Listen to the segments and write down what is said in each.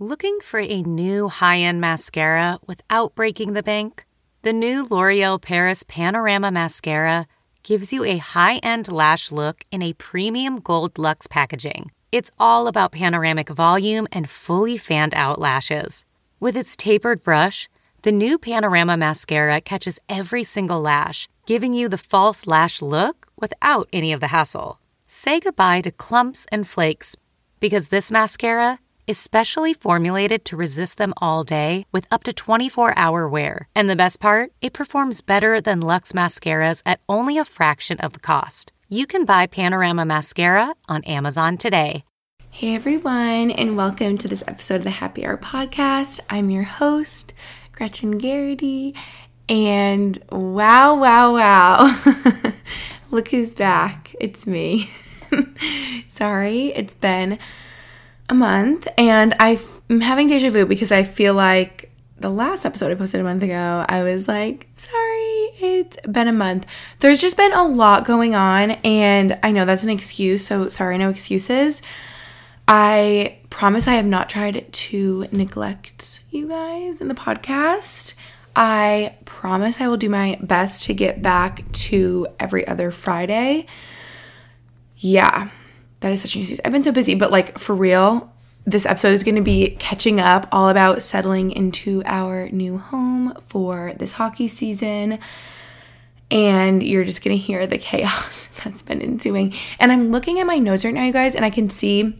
Looking for a new high-end mascara without breaking the bank? The new L'Oreal Paris Panorama Mascara gives you a high-end lash look in a premium gold luxe packaging. It's all about panoramic volume and fully fanned-out lashes. With its tapered brush, the new Panorama Mascara catches every single lash, giving you the false lash look without any of the hassle. Say goodbye to clumps and flakes, because this mascara is specially formulated to resist them all day with up to 24-hour wear. And the best part? It performs better than Luxe mascaras at only a fraction of the cost. You can buy Panorama Mascara on Amazon today. Hey everyone, and welcome to this episode of the Happy Hour Podcast. I'm your host, Gretchen Garrity, and wow. Look who's back. It's me. Sorry, it's been a month, and I'm having deja vu because I feel like the last episode I posted a month ago, I was like, sorry, it's been a month. There's just been a lot going on, and I know that's an excuse, so sorry, no excuses. I promise I have not tried to neglect you guys in the podcast. I promise I will do my best to get back to every other Friday. Yeah. That is such an excuse. I've been so busy, but like for real, this episode is going to be catching up, all about settling into our new home for this hockey season. And you're just going to hear the chaos that's been ensuing. And I'm looking at my notes right now, you guys, and I can see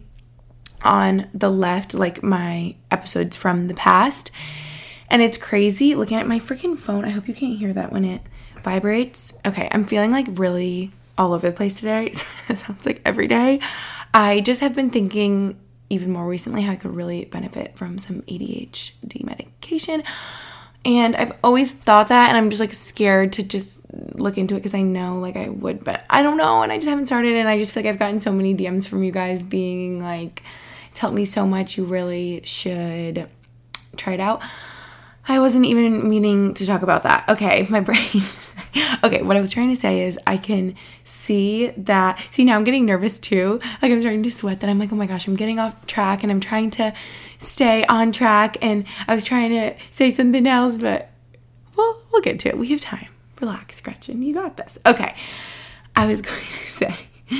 on the left, like my episodes from the past. And it's crazy looking at my freaking phone. I hope you can't hear that when it vibrates. Okay, I'm feeling like really all over the place today. It sounds like every day. I just have been thinking even more recently how I could really benefit from some ADHD medication. And I've always thought that, and I'm just like scared to just look into it because I know like I would, but I don't know, and I just haven't started. And I just feel like I've gotten so many DMs from you guys being like, it's helped me so much, you really should try it out. I wasn't even meaning to talk about that. Okay, my brain. Okay, what I was trying to say is I can see that. See, now I'm getting nervous too. Like I'm starting to sweat that I'm like, oh my gosh, I'm getting off track and I'm trying to stay on track. And I was trying to say something else, but we'll get to it. We have time. Relax, Gretchen. You got this. Okay, I was going to say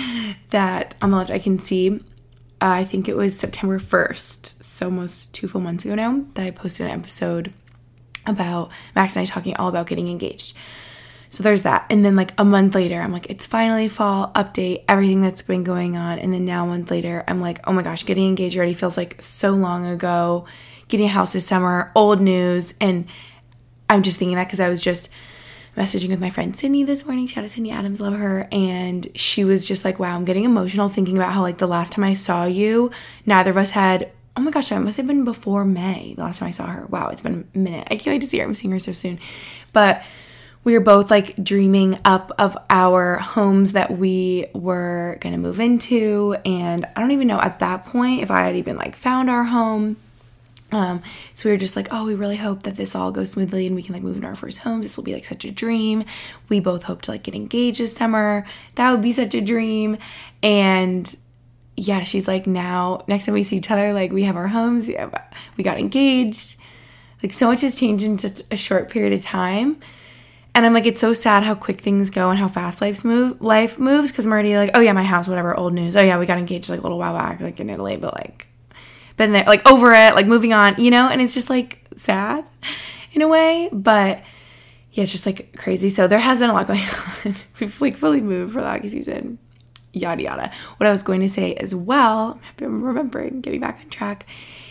that on the left I can see, I think it was September 1st, so almost 2 full months ago now, that I posted an episode about Max and I talking all about getting engaged. So there's that. And then like a month later, I'm like, it's finally fall, update, everything that's been going on. And then now a month later, I'm like, oh my gosh, getting engaged already feels like so long ago. Getting a house this summer, old news. And I'm just thinking that because I was just messaging with my friend Sydney this morning. Shout out to Sydney Adams, love her. And she was just like, wow, I'm getting emotional thinking about how like the last time I saw you, neither of us had, oh my gosh, that must have been before May, the last time I saw her. Wow, it's been a minute. I can't wait to see her. I'm seeing her so soon. But we were both like dreaming up of our homes that we were going to move into. And I don't even know at that point if I had even like found our home. So we were just like, oh, we really hope that this all goes smoothly and we can like move into our first homes. This will be like such a dream. We both hope to like get engaged this summer. That would be such a dream. And yeah, she's like, now next time we see each other, like we have our homes, we got engaged. Like so much has changed in such a short period of time. And I'm like, it's so sad how quick things go and how fast life moves. Because I'm already like, oh yeah, my house, whatever, old news. Oh yeah, we got engaged like a little while back, like in Italy, but like been there, like over it, like moving on, you know? And it's just like sad in a way, but yeah, it's just like crazy. So there has been a lot going on. We've like fully moved for the hockey season, yada, yada. What I was going to say as well, I'm remembering, getting back on track,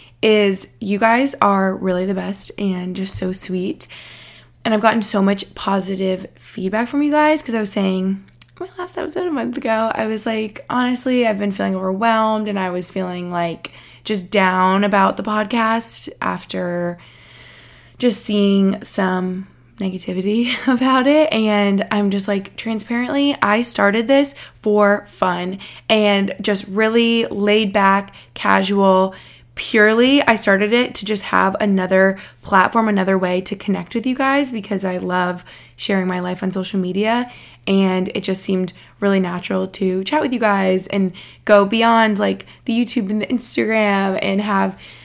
is you guys are really the best and just so sweet. And I've gotten so much positive feedback from you guys because I was saying, my last episode a month ago, I was like, honestly, I've been feeling overwhelmed and I was feeling like just down about the podcast after just seeing some negativity about it. And I'm just like, transparently, I started this for fun and just really laid back, casual. Purely, I started it to just have another platform, another way to connect with you guys because I love sharing my life on social media, and it just seemed really natural to chat with you guys and go beyond like the YouTube and the Instagram and have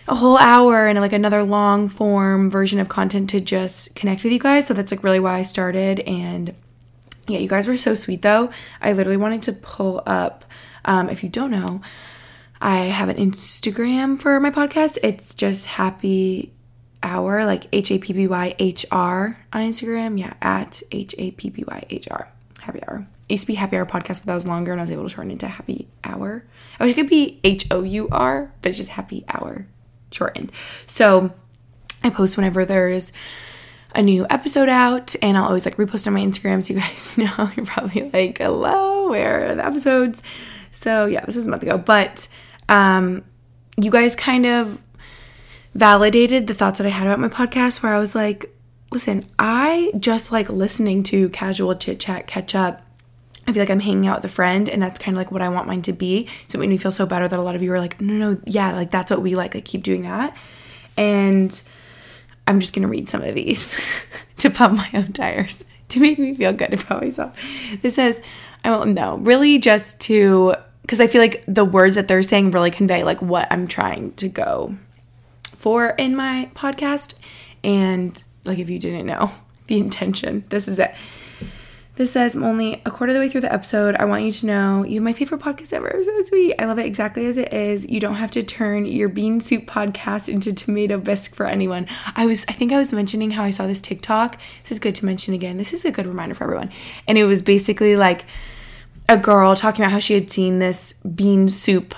a whole hour and like another long form version of content to just connect with you guys. So that's like really why I started. And yeah, you guys were so sweet though. I literally wanted to pull up, if you don't know, I have an Instagram for my podcast. It's just Happy Hour, like HAPPYHR on Instagram. Yeah, at HAPPYHR, Happy Hour. It used to be Happy Hour Podcast, but that was longer and I was able to shorten it to Happy Hour. I wish it could be HOUR, but it's just Happy Hour shortened. So I post whenever there's a new episode out, and I'll always like repost on my Instagram, so you guys know. You're probably like, hello, where are the episodes? So yeah, this was a month ago, but you guys kind of validated the thoughts that I had about my podcast, where I was like, listen, I just like listening to casual chit chat, catch up. I feel like I'm hanging out with a friend, and that's kind of like what I want mine to be. So it made me feel so better that a lot of you are like, no, yeah, like that's what we like keep doing that. And I'm just going to read some of these to pump my own tires, to make me feel good about myself. This says, I won't know, really just to, because I feel like the words that they're saying really convey like what I'm trying to go for in my podcast. And like, if you didn't know the intention, this is it. This says, I'm only a quarter of the way through the episode. I want you to know you have my favorite podcast ever. So sweet. I love it exactly as it is. You don't have to turn your bean soup podcast into tomato bisque for anyone. I think I was mentioning how I saw this TikTok. This is good to mention again. This is a good reminder for everyone. And it was basically like a girl talking about how she had seen this bean soup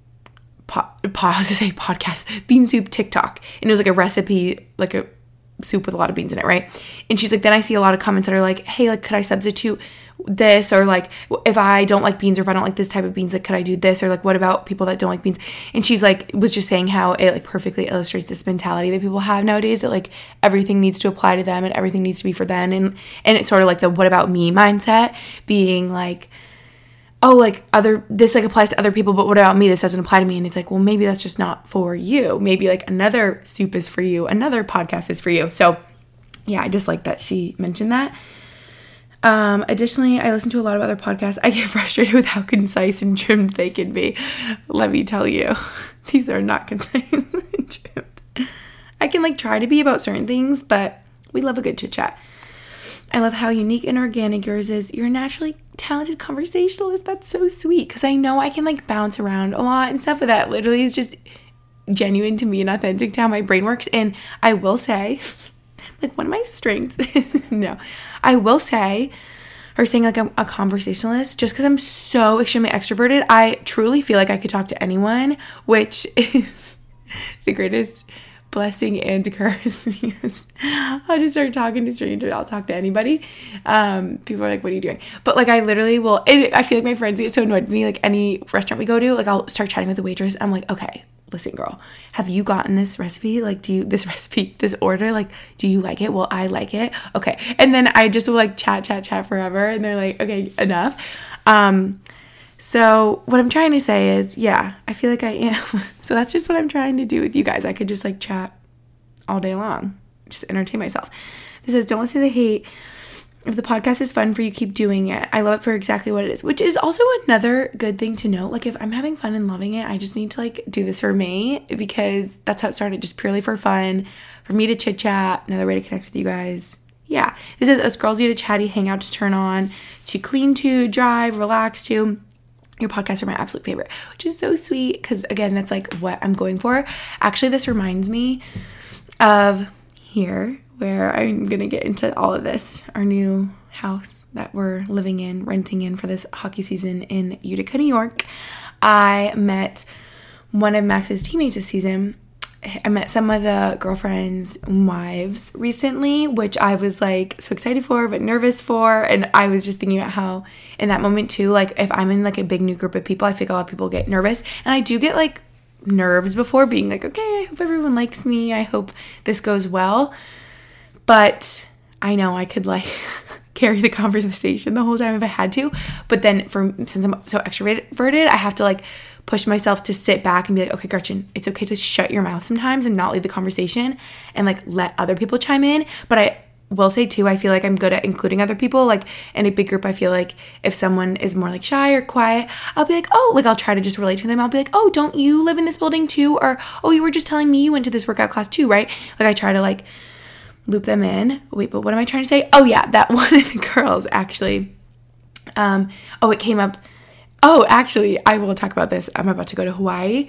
podcast, bean soup TikTok. And it was like a recipe, like a soup with a lot of beans in it, right? And she's like, then I see a lot of comments that are like, hey, like, could I substitute this? Or like, if I don't like beans, or if I don't like this type of beans, like, could I do this? Or like, what about people that don't like beans? And she's like, was just saying how it like perfectly illustrates this mentality that people have nowadays, that like everything needs to apply to them and everything needs to be for them. And it's sort of like the what about me mindset, being like, oh, like this like applies to other people, but what about me? This doesn't apply to me. And it's like, well, maybe that's just not for you. Maybe like another soup is for you. Another podcast is for you. So yeah, I just like that she mentioned that. Additionally, I listen to a lot of other podcasts. I get frustrated with how concise and trimmed they can be. Let me tell you, these are not concise and trimmed. I can like try to be about certain things, but we love a good chit chat. I love how unique and organic yours is. You're a naturally talented conversationalist. That's so sweet, because I know I can like bounce around a lot and stuff, but that literally is just genuine to me and authentic to how my brain works. And I will say, like, one of my strengths, no, I will say, or saying like I'm a conversationalist, just because I'm so extremely extroverted, I truly feel like I could talk to anyone, which is the greatest blessing and curse, because I'll just start talking to strangers. I'll talk to anybody. People are like, what are you doing? But like, I literally will, I feel like my friends get so annoyed with me, like any restaurant we go to, like I'll start chatting with the waitress. I'm like, okay, listen girl, have you gotten this recipe? Like, this order, like, do you like it? Well, I like it. Okay. And then I just will like chat forever. And they're like, okay, enough. So what I'm trying to say is, yeah, I feel like I am. So that's just what I'm trying to do with you guys. I could just like chat all day long, just entertain myself. This says, don't listen to the hate. If the podcast is fun for you, keep doing it. I love it for exactly what it is, which is also another good thing to note. Like, if I'm having fun and loving it, I just need to like do this for me, because that's how it started, just purely for fun, for me to chit chat, another way to connect with you guys. Yeah. This is us girls need a chatty hangout to turn on, to clean to, drive, relax to. Your podcasts are my absolute favorite, which is so sweet, because again, that's like what I'm going for. Actually, this reminds me of here, where I'm going to get into all of this, our new house that we're living in, renting in for this hockey season in Utica, New York. I met one of Max's teammates this season. I met some of the girlfriends' wives recently, which I was like so excited for, but nervous for. And I was just thinking about how in that moment too, like if I'm in like a big new group of people, I think a lot of people get nervous. And I do get like nerves before, being like, okay, I hope everyone likes me. I hope this goes well. But I know I could like carry the conversation the whole time if I had to. But then since I'm so extroverted, I have to like push myself to sit back and be like, okay, Gretchen, it's okay to shut your mouth sometimes and not lead the conversation and like let other people chime in. But I will say too, I feel like I'm good at including other people. Like in a big group, I feel like if someone is more like shy or quiet, I'll be like, oh, like I'll try to just relate to them. I'll be like, oh, don't you live in this building too? Or, oh, you were just telling me you went to this workout class too, right? Like I try to like loop them in. Wait, but what am I trying to say? Oh yeah, that one of the girls actually, it came up. Oh, actually, I will talk about this. I'm about to go to Hawaii.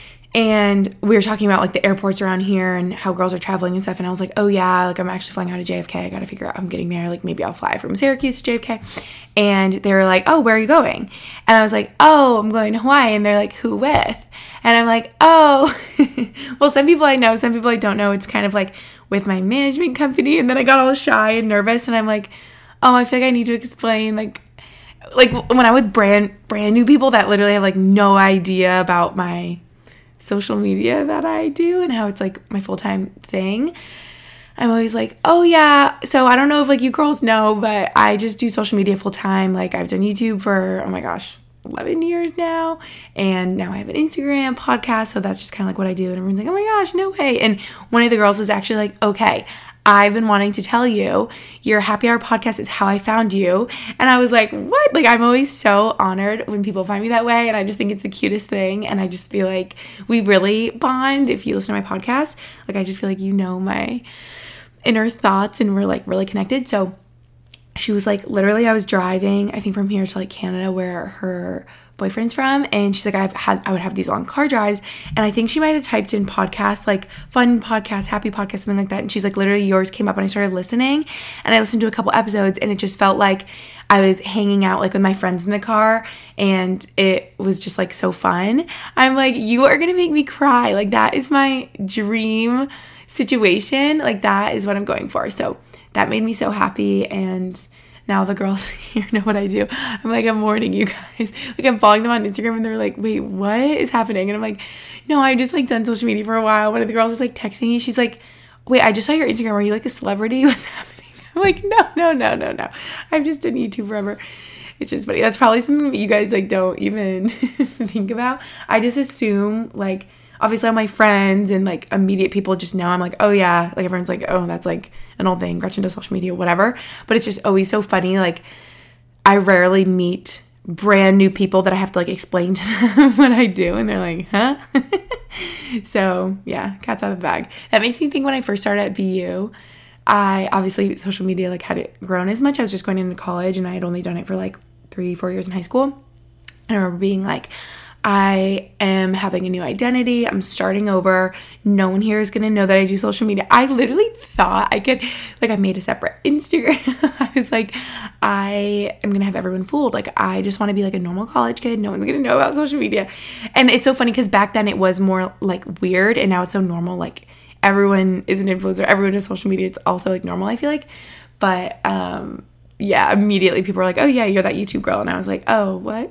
And we were talking about like the airports around here and how girls are traveling and stuff. And I was like, oh yeah, like I'm actually flying out of JFK. I got to figure out how I'm getting there. Like maybe I'll fly from Syracuse to JFK. And they were like, oh, where are you going? And I was like, oh, I'm going to Hawaii. And they're like, who with? And I'm like, oh, well, some people I know, some people I don't know. It's kind of like with my management company. And then I got all shy and nervous. And I'm like, oh, I feel like I need to explain like when I'm with brand new people that literally have like no idea about my social media that I do and how it's like my full-time thing. I'm always like, oh yeah, so I don't know if like you girls know, but I just do social media full-time. Like I've done YouTube for, oh my gosh, 11 years now, and now I have an Instagram podcast, so that's just kind of like what I do. And everyone's like, oh my gosh, no way. And one of the girls was actually like, okay, I've been wanting to tell you, your Happy Hour podcast is how I found you. And I was like, what? Like, I'm always so honored when people find me that way. And I just think it's the cutest thing. And I just feel like we really bond if you listen to my podcast. Like, I just feel like you know my inner thoughts and we're like really connected. So she was like, literally, I was driving, I think from here to like Canada where her boyfriend's from, and she's like, I would have these long car drives, and I think she might have typed in podcasts, like fun podcast, happy podcast, something like that, and she's like, literally yours came up and I started listening, and I listened to a couple episodes, and it just felt like I was hanging out like with my friends in the car, and it was just like so fun. I'm like, you are gonna make me cry. Like that is my dream situation. Like that is what I'm going for. So that made me so happy. And now the girls here know what I do. I'm like, I'm warning you guys. Like I'm following them on Instagram and they're like, wait, what is happening? And I'm like, no, I just like done social media for a while. One of the girls is like texting me. She's like, wait, I just saw your Instagram. Are you like a celebrity? What's happening? I'm like, no. I've just done YouTube forever. It's just funny. That's probably something that you guys like don't even think about. I just assume like, obviously all my friends and like immediate people just know. I'm like, oh yeah, like everyone's like, oh, that's like an old thing, Gretchen does social media, whatever. But it's just always so funny. Like I rarely meet brand new people that I have to like explain to them what I do, and they're like, huh? So yeah, cat's out of the bag. That makes me think when I first started at BU, I obviously social media like hadn't grown as much. I was just going into college and I had only done it for like 3-4 years in high school. And I remember being like, I am having a new identity. I'm starting over. No one here is going to know that I do social media. I literally thought I could, like I made a separate Instagram. I was like, I am going to have everyone fooled. Like I just want to be like a normal college kid. No one's going to know about social media. And it's so funny because back then it was more like weird and now it's so normal. Like everyone is an influencer. Everyone does social media. It's also like normal, I feel like. But yeah, immediately people were like, oh yeah, you're that YouTube girl. And I was like, oh, what?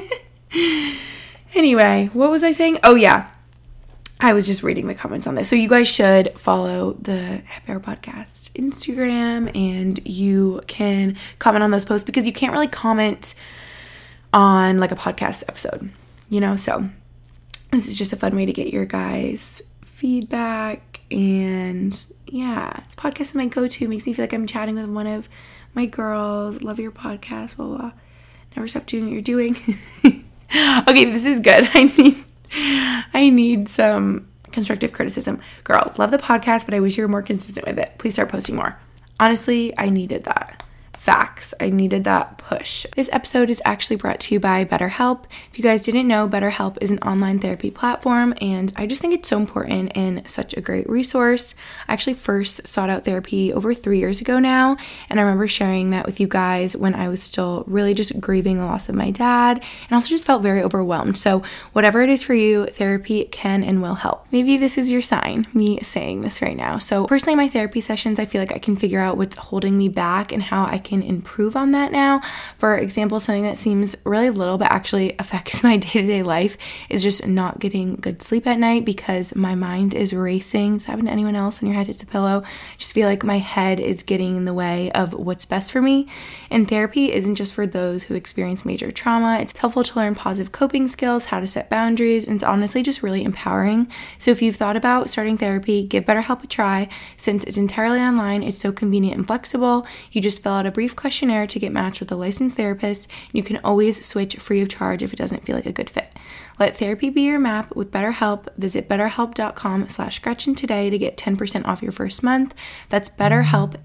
Anyway, what was I saying? Oh, yeah. I was just reading the comments on this. So you guys should follow the Happy Hour Podcast Instagram, and you can comment on those posts because you can't really comment on like a podcast episode, you know? So this is just a fun way to get your guys' feedback. And yeah, it's podcast my go-to. It makes me feel like I'm chatting with one of my girls. Love your podcast, blah, blah. Never stop doing what you're doing. Okay, this is good. I need some constructive criticism. Girl, love the podcast, but I wish you were more consistent with it. Please start posting more. Honestly, I needed that. Facts. I needed that push. This episode is actually brought to you by BetterHelp. If you guys didn't know, BetterHelp is an online therapy platform, and I just think it's so important and such a great resource. I actually first sought out therapy over 3 years ago now, and I remember sharing that with you guys when I was still really just grieving the loss of my dad, and also just felt very overwhelmed. So whatever it is for you, therapy can and will help. Maybe this is your sign, me saying this right now. So personally, my therapy sessions, I feel like I can figure out what's holding me back and how I can can improve on that now. For example, something that seems really little but actually affects my day-to-day life is just not getting good sleep at night because my mind is racing. Does that happen to anyone else when your head hits a pillow? I just feel like my head is getting in the way of what's best for me. And therapy isn't just for those who experience major trauma. It's helpful to learn positive coping skills, how to set boundaries, and it's honestly just really empowering. So if you've thought about starting therapy, give BetterHelp a try. Since it's entirely online, it's so convenient and flexible. You just fill out a brief questionnaire to get matched with a licensed therapist. You can always switch free of charge if it doesn't feel like a good fit. Let therapy be your map with BetterHelp. Visit betterhelp.com/Gretchen today to get 10% off your first month. That's BetterHelp,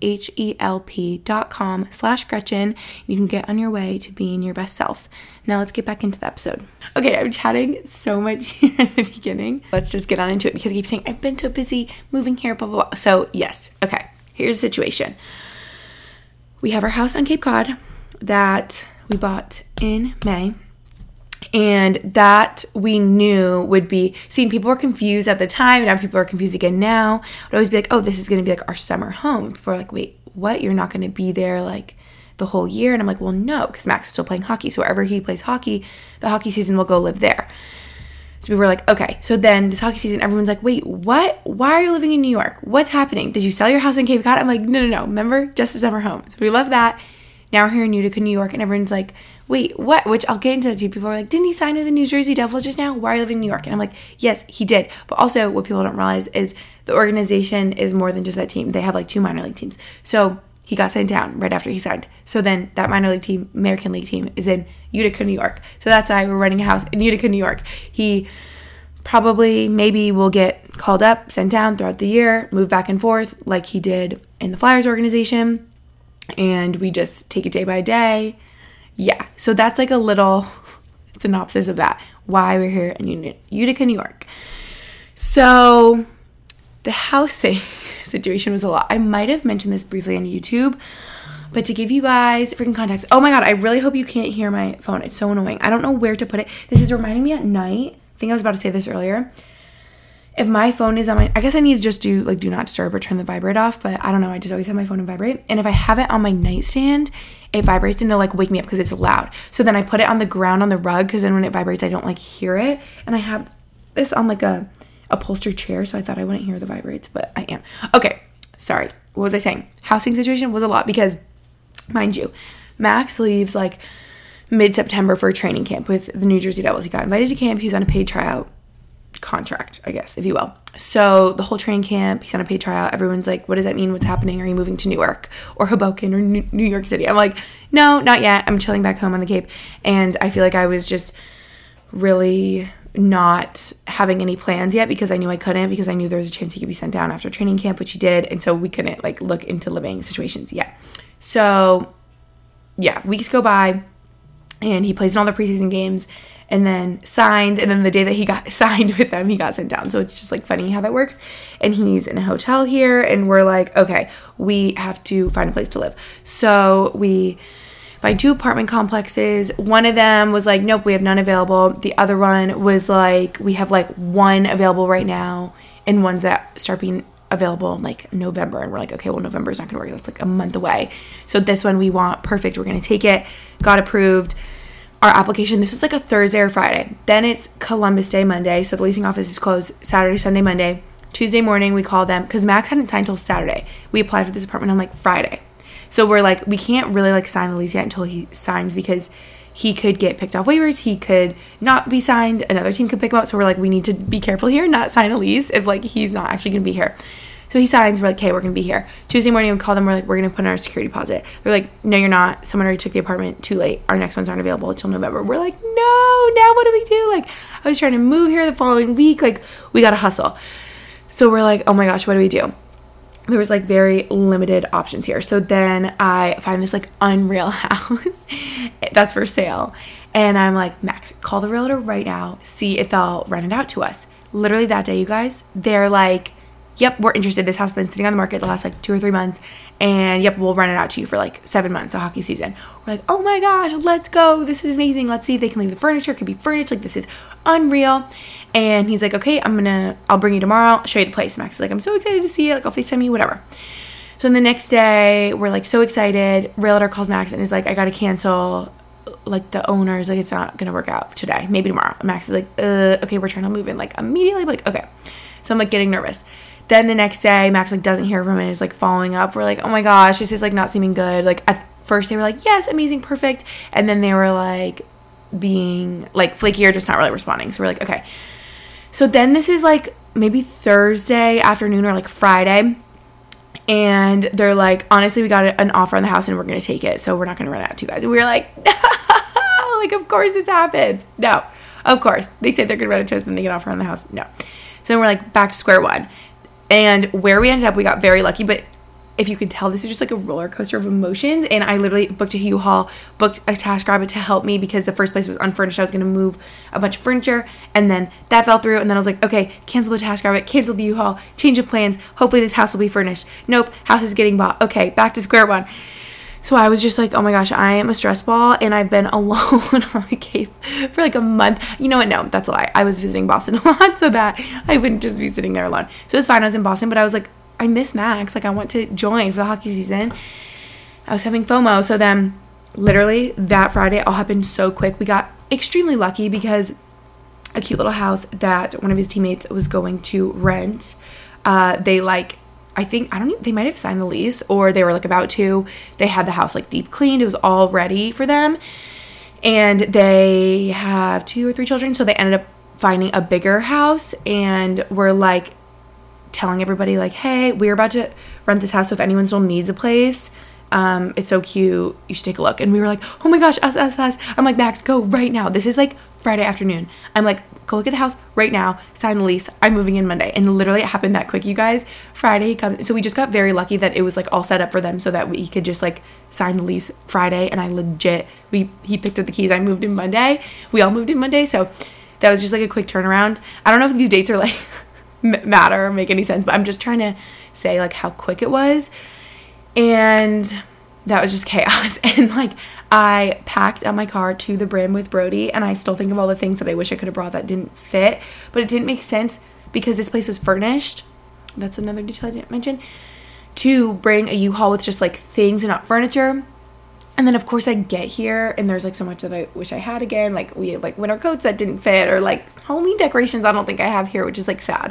HELP.com/Gretchen. You can get on your way to being your best self. Now let's get back into the episode. Okay, I'm chatting so much here at the beginning. Let's just get on into it because I keep saying I've been so busy moving here, blah, blah, blah. So yes, okay, here's the situation. We have our house on Cape Cod that we bought in May. And that we knew would be, people were confused at the time, and now people are confused again now. I'd always be like, oh, this is going to be like our summer home. People are like, wait, what? You're not going to be there like the whole year? And I'm like, well, no, because Max is still playing hockey. So wherever he plays hockey, the hockey season will go live there. So we were like, okay. So then this hockey season, everyone's like, wait, what? Why are you living in New York? What's happening? Did you sell your house in Cape Cod? I'm like, no. Remember, just a summer home. So we left that. Now we're here in Utica, New York, and everyone's like, wait, what? Which I'll get into that too. People are like, didn't he sign with the New Jersey Devils just now? Why are you living in New York? And I'm like, yes, he did. But also what people don't realize is the organization is more than just that team. They have like 2 minor league teams. So he got sent down right after he signed. So then that minor league team, American League team, is in Utica, New York. So that's why we're renting a house in Utica, New York. He maybe will get called up, sent down throughout the year, move back and forth like he did in the Flyers organization. And we just take it day by day. Yeah, so that's like a little synopsis of that, why we're here in Utica, New York. So the housing situation was a lot. I might have mentioned this briefly on YouTube, but to give you guys freaking context, oh my God, I really hope you can't hear my phone. It's so annoying. I don't know where to put it. This is reminding me at night. I think I was about to say this earlier. If my phone is on I guess I need to just do like do not disturb or turn the vibrate off, but I don't know. I just always have my phone on vibrate. And if I have it on my nightstand, it vibrates and it'll like wake me up because it's loud. So then I put it on the ground on the rug because then when it vibrates, I don't like hear it. And I have this on like a upholstered chair, so I thought I wouldn't hear the vibrates, but I am. Okay, sorry. What was I saying? Housing situation was a lot because, mind you, Max leaves like mid-September for a training camp with the New Jersey Devils. He got invited to camp. He was on a paid tryout contract, I guess, if you will. So the whole training camp, he's on a paid tryout. Everyone's like, what does that mean? What's happening? Are you moving to Newark or Hoboken or New York City? I'm like, no, not yet. I'm chilling back home on the Cape. And I feel like I was just really not having any plans yet because I knew I couldn't, because I knew there was a chance he could be sent down after training camp, which he did. And so we couldn't like look into living situations yet. So yeah, weeks go by and he plays in all the preseason games and then signs, and then the day that he got signed with them, he got sent down. So it's just like funny how that works. And he's in a hotel here, and we're like, okay, we have to find a place to live. So we find 2 apartment complexes. One of them was like, nope, we have none available. The other one was like, we have like 1 available right now, and ones that start being available in like November. And we're like, okay, well, November is not gonna work. That's like a month away. So this one we want, perfect. We're gonna take it. Got approved. Our application, this was like a Thursday or Friday. Then it's Columbus Day, Monday. So the leasing office is closed Saturday, Sunday, Monday. Tuesday morning, we call them because Max hadn't signed until Saturday. We applied for this apartment on like Friday. So we're like, we can't really like sign the lease yet until he signs because he could get picked off waivers. He could not be signed. Another team could pick him up. So we're like, we need to be careful here, not sign a lease if like he's not actually going to be here. So he signs, we're like, okay, we're going to be here. Tuesday morning, we call them, we're like, we're going to put in our security deposit. They're like, no, you're not. Someone already took the apartment, too late. Our next ones aren't available until November. We're like, no, now what do we do? Like, I was trying to move here the following week. Like, we got to hustle. So we're like, oh my gosh, what do we do? There was like very limited options here. So then I find this like unreal house that's for sale. And I'm like, Max, call the realtor right now. See if they'll rent it out to us. Literally that day, you guys, they're like, yep, we're interested. This house has been sitting on the market the last like 2 or 3 months. And yep, we'll rent it out to you for like 7 months, a hockey season. We're like, oh my gosh, let's go. This is amazing. Let's see if they can leave the furniture. It could be furnished. Like, this is unreal. And he's like, okay, I'll bring you tomorrow. I'll show you the place. Max is like, I'm so excited to see it. Like, I'll FaceTime you, whatever. So then the next day, we're like so excited. Realtor calls Max and is like, I got to cancel. Like the owner's like, it's not going to work out today. Maybe tomorrow. And Max is like, okay, we're trying to move in like immediately. Like, okay. So I'm like getting nervous. Then the next day, Max like doesn't hear from it and is like following up. We're like, oh my gosh, this is like not seeming good. Like at first they were like, yes, amazing, perfect. And then they were like being like flaky or just not really responding. So we're like, okay. So then this is like maybe Thursday afternoon or like Friday. And they're like, honestly, we got an offer on the house and we're going to take it. So we're not going to run it out to you guys. And we were like, no, like, of course this happens. No, of course. They said they're going to run it to us and then they get an offer on the house. No. So then we're like back to square one. And where we ended up, we got very lucky. But if you could tell, this is just like a roller coaster of emotions. And I literally booked a U-Haul, booked a TaskRabbit to help me because the first place was unfurnished. I was going to move a bunch of furniture and then that fell through. And then I was like, okay, cancel the TaskRabbit, cancel the U-Haul, change of plans. Hopefully this house will be furnished. Nope, house is getting bought. Okay, back to square one. So I was just like, oh my gosh, I am a stress ball and I've been alone on the Cape for like a month. You know what? No, that's a lie. I was visiting Boston a lot so that I wouldn't just be sitting there alone. So it was fine. I was in Boston, but I was like, I miss Max. Like I want to join for the hockey season. I was having FOMO. So then literally that Friday all happened so quick. We got extremely lucky because a cute little house that one of his teammates was going to rent. They like, they might have signed the lease or they were like about to. They had the house like deep cleaned. It was all ready for them. And they have 2 or 3 children. So they ended up finding a bigger house and were like telling everybody like, hey, we're about to rent this house. So if anyone still needs a place, it's so cute. You should take a look. And we were like, oh my gosh, us. I'm like, Max, go right now. This is like Friday afternoon. I'm like, go look at the house right now. Sign the lease. I'm moving in Monday. And literally it happened that quick, you guys. Friday comes. So we just got very lucky that it was like all set up for them so that we could just like sign the lease Friday. And I legit, he picked up the keys. I moved in Monday. We all moved in Monday. So that was just like a quick turnaround. I don't know if these dates are like matter or make any sense, but I'm just trying to say like how quick it was. And that was just chaos. And like I packed out my car to the brim with Brody and I still think of all the things that I wish I could have brought that didn't fit, but it didn't make sense because this place was furnished. That's another detail I didn't mention, to bring a U-Haul with just like things and not furniture. And then of course I get here and there's like so much that I wish I had again. Like we had like winter coats that didn't fit or like Halloween decorations I don't think I have here, which is like sad.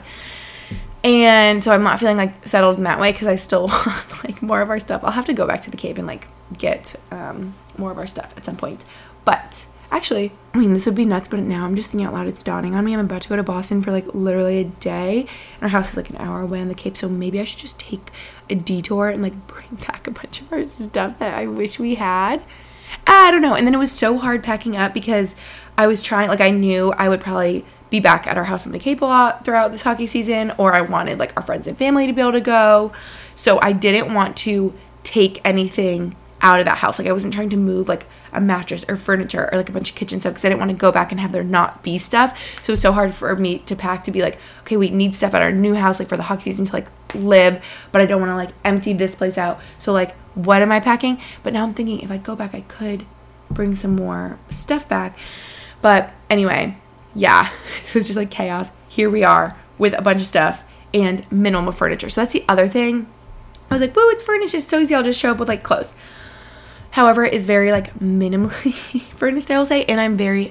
And so I'm not feeling like settled in that way because I still want like more of our stuff. I'll have to go back to the Cape and like get more of our stuff at some point. But actually, I mean, this would be nuts, but now I'm just thinking out loud. It's dawning on me. I'm about to go to Boston for like literally a day. And our house is like an hour away on the Cape. So maybe I should just take a detour and like bring back a bunch of our stuff that I wish we had. I don't know. And then it was so hard packing up because I was trying, like I knew I would probably be back at our house on the Cape a lot throughout this hockey season, or I wanted like our friends and family to be able to go. So I didn't want to take anything out of that house. Like I wasn't trying to move like a mattress or furniture or like a bunch of kitchen stuff because I didn't want to go back and have there not be stuff. So it was so hard for me to pack to be like, okay, we need stuff at our new house like for the hockey season to like live, but I don't want to like empty this place out. So like, what am I packing? But now I'm thinking if I go back, I could bring some more stuff back. But anyway, yeah, it was just like chaos. Here we are with a bunch of stuff and minimum of furniture. So that's the other thing. I was like, woo, it's furnished. It's so easy. I'll just show up with like clothes. However, it is very like minimally furnished, I will say. And I'm very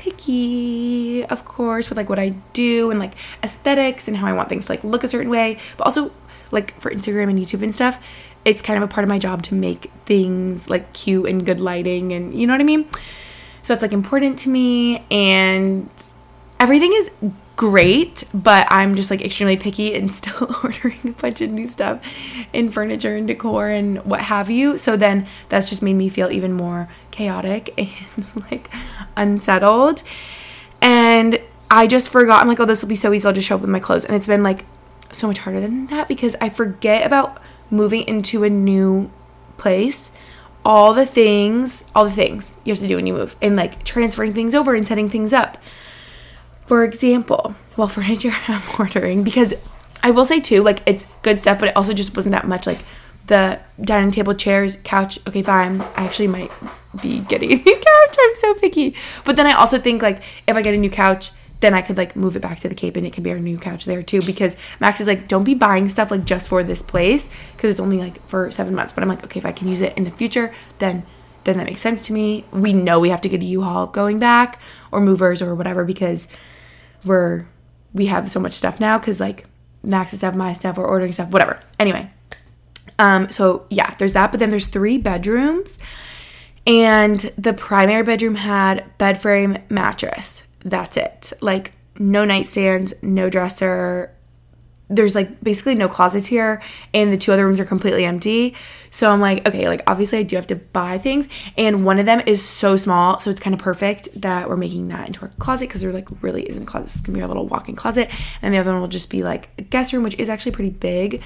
picky, of course, with like what I do and like aesthetics and how I want things to like look a certain way. But also like for Instagram and YouTube and stuff, it's kind of a part of my job to make things like cute and good lighting and you know what I mean? So it's like important to me and everything is great, but I'm just like extremely picky and still ordering a bunch of new stuff in furniture and decor and what have you. So then that's just made me feel even more chaotic and like unsettled. And I just forgot, I'm like, oh, this will be so easy. I'll just show up with my clothes. And it's been like so much harder than that because I forget about moving into a new place. All the things you have to do when you move and like transferring things over and setting things up. For example, furniture I'm ordering because I will say too, like it's good stuff, but it also just wasn't that much. Like the dining table, chairs, couch. Okay, fine. I actually might be getting a new couch. I'm so picky. But then I also think like if I get a new couch, then I could like move it back to the Cape and it could be our new couch there too, because Max is like, don't be buying stuff like just for this place because it's only like for 7 months. But I'm like, okay, if I can use it in the future, then that makes sense to me. We know we have to get a U-Haul going back or movers or whatever because we have so much stuff now because like Max's stuff, my stuff, we're ordering stuff, whatever. Anyway, so yeah, there's that. But then there's 3 bedrooms, and the primary bedroom had bed frame, mattress. That's it. Like no nightstands, no dresser. There's like basically no closets here, and the 2 other rooms are completely empty. So I'm like, okay, like obviously I do have to buy things, and one of them is so small, so it's kind of perfect that we're making that into our closet because there like really isn't a closet. It's gonna be our little walk-in closet, and the other one will just be like a guest room, which is actually pretty big.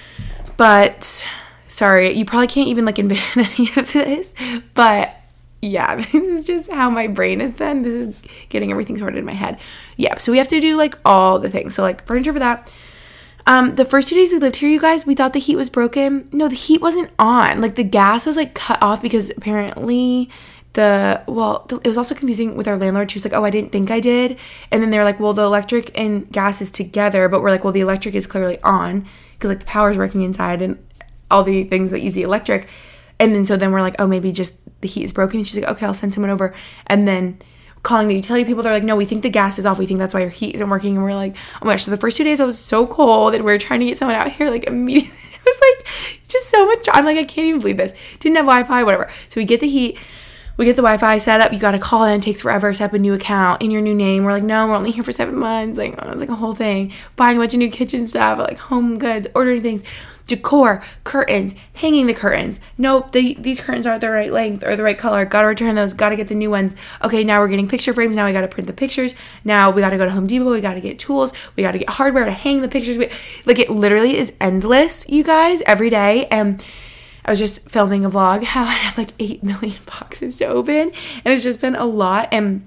But sorry, you probably can't even like envision any of this, but yeah, this is just how my brain is then. This is getting everything sorted in my head. Yeah, so we have to do like all the things. So like furniture for that. The first 2 days we lived here, you guys, we thought the heat was broken. No, the heat wasn't on. Like the gas was like cut off because apparently it was also confusing with our landlord. She was like, oh, I didn't think I did. And then they're like, well, the electric and gas is together, but we're like, well, the electric is clearly on because like the power's working inside and all the things that use the electric. And then so then we're like, oh, maybe just the heat is broken. And she's like, okay, I'll send someone over. And then calling the utility people, they're like, no, we think the gas is off. We think that's why your heat isn't working. And we're like, oh my gosh. So the first 2 days I was so cold and we were trying to get someone out here like immediately. It was like just so much. I'm like, I can't even believe this. Didn't have Wi-Fi, whatever. So we get the heat. We get the Wi-Fi set up. You got to call in. It takes forever. Set up a new account in your new name. We're like, no, we're only here for 7 months. Like, it's like a whole thing. Buying a bunch of new kitchen stuff, like home goods, ordering things, decor, curtains, hanging the curtains. Nope, these curtains aren't the right length or the right color. Got to return those. Got to get the new ones. Okay, now we're getting picture frames. Now we got to print the pictures. Now we got to go to Home Depot. We got to get tools. We got to get hardware to hang the pictures. Like, it literally is endless, you guys, every day. And I was just filming a vlog how I have like 8 million boxes to open, and it's just been a lot, and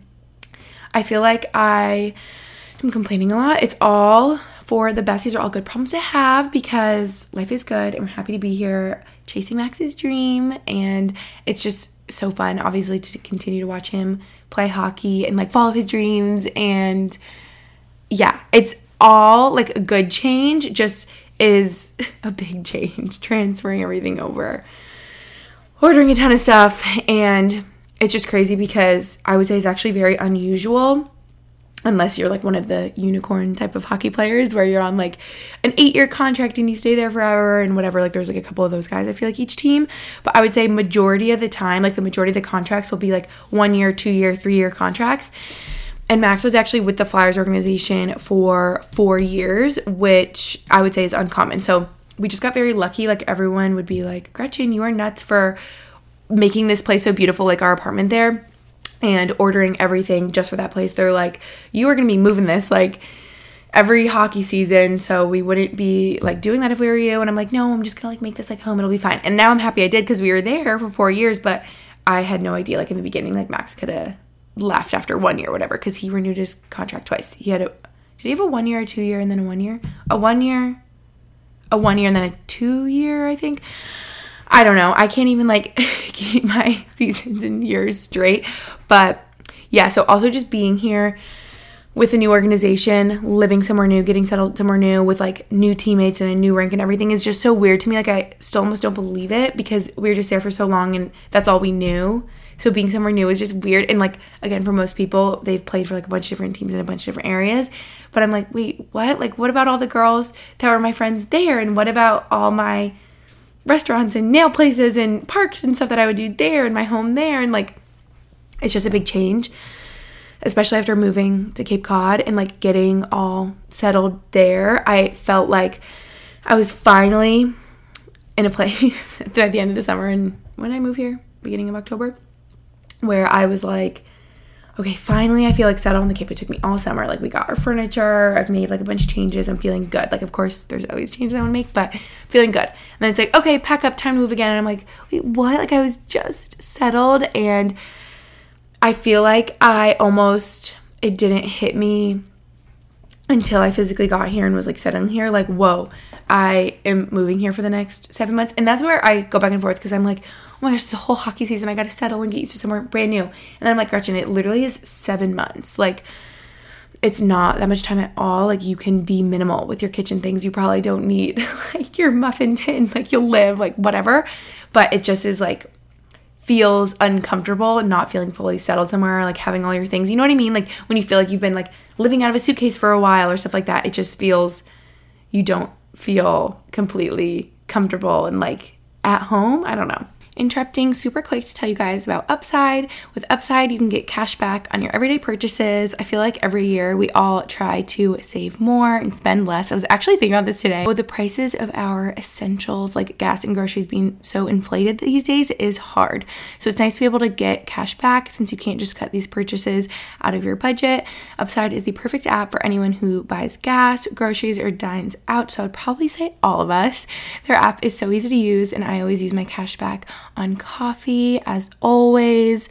I feel like I am complaining a lot. It's all for the best. These are all good problems to have because life is good and we're happy to be here chasing Max's dream, and it's just so fun, obviously, to continue to watch him play hockey and like follow his dreams. And yeah, it's all like a good change, just is a big change, transferring everything over, ordering a ton of stuff. And it's just crazy because I would say it's actually very unusual, unless you're like one of the unicorn type of hockey players where you're on like an 8-year contract and you stay there forever and whatever. Like there's like a couple of those guys, I feel like, each team. But I would say majority of the time, like the majority of the contracts will be like 1 year, 2 year, 3 year contracts. And Max was actually with the Flyers organization for 4 years, which I would say is uncommon. So we just got very lucky. Like everyone would be like, Gretchen, you are nuts for making this place so beautiful, like our apartment there, and ordering everything just for that place. They're like, you are going to be moving this like every hockey season, so we wouldn't be like doing that if we were you. And I'm like, no, I'm just going to like make this like home. It'll be fine. And now I'm happy I did because we were there for 4 years, but I had no idea like in the beginning, like Max could have left after 1 year or whatever because he renewed his contract twice. Did he have a 1 year, a 2 year, and then a 1 year? A 1 year, and then a 2 year, I think. I don't know. I can't even like keep my seasons and years straight. But yeah, so also just being here with a new organization, living somewhere new, getting settled somewhere new with like new teammates and a new rank and everything is just so weird to me. Like I still almost don't believe it because we were just there for so long and that's all we knew. So being somewhere new is just weird. And like, again, for most people, they've played for like a bunch of different teams in a bunch of different areas. But I'm like, wait, what? Like, what about all the girls that were my friends there? And what about all my restaurants and nail places and parks and stuff that I would do there and my home there? And like, it's just a big change, especially after moving to Cape Cod and like getting all settled there. I felt like I was finally in a place at the end of the summer and when I moved here, beginning of October, where I was like, okay, finally I feel like settled on the Cape. It took me all summer. Like we got our furniture. I've made like a bunch of changes. I'm feeling good. Like, of course, there's always changes I want to make, but feeling good. And then it's like, okay, pack up, time to move again. And I'm like, wait, what? Like I was just settled. And I feel like it didn't hit me until I physically got here and was like settling here. Like, whoa, I am moving here for the next 7 months. And that's where I go back and forth because I'm like, oh my gosh, it's a whole hockey season. I got to settle and get used to somewhere brand new. And then I'm like, Gretchen, it literally is 7 months. Like, it's not that much time at all. Like, you can be minimal with your kitchen things. You probably don't need like your muffin tin, like you'll live, like whatever. But it just is like, feels uncomfortable, not feeling fully settled somewhere, like having all your things. You know what I mean? Like when you feel like you've been like living out of a suitcase for a while or stuff like that, it just feels, you don't feel completely comfortable and like at home. I don't know. Interrupting super quick to tell you guys about Upside. With Upside, you can get cash back on your everyday purchases. I feel like every year we all try to save more and spend less. I was actually thinking about this today. With the prices of our essentials like gas and groceries being so inflated these days, it is hard. So it's nice to be able to get cash back since you can't just cut these purchases out of your budget. Upside is the perfect app for anyone who buys gas, groceries, or dines out. So I'd probably say all of us. Their app is so easy to use, and I always use my cash back on coffee, as always,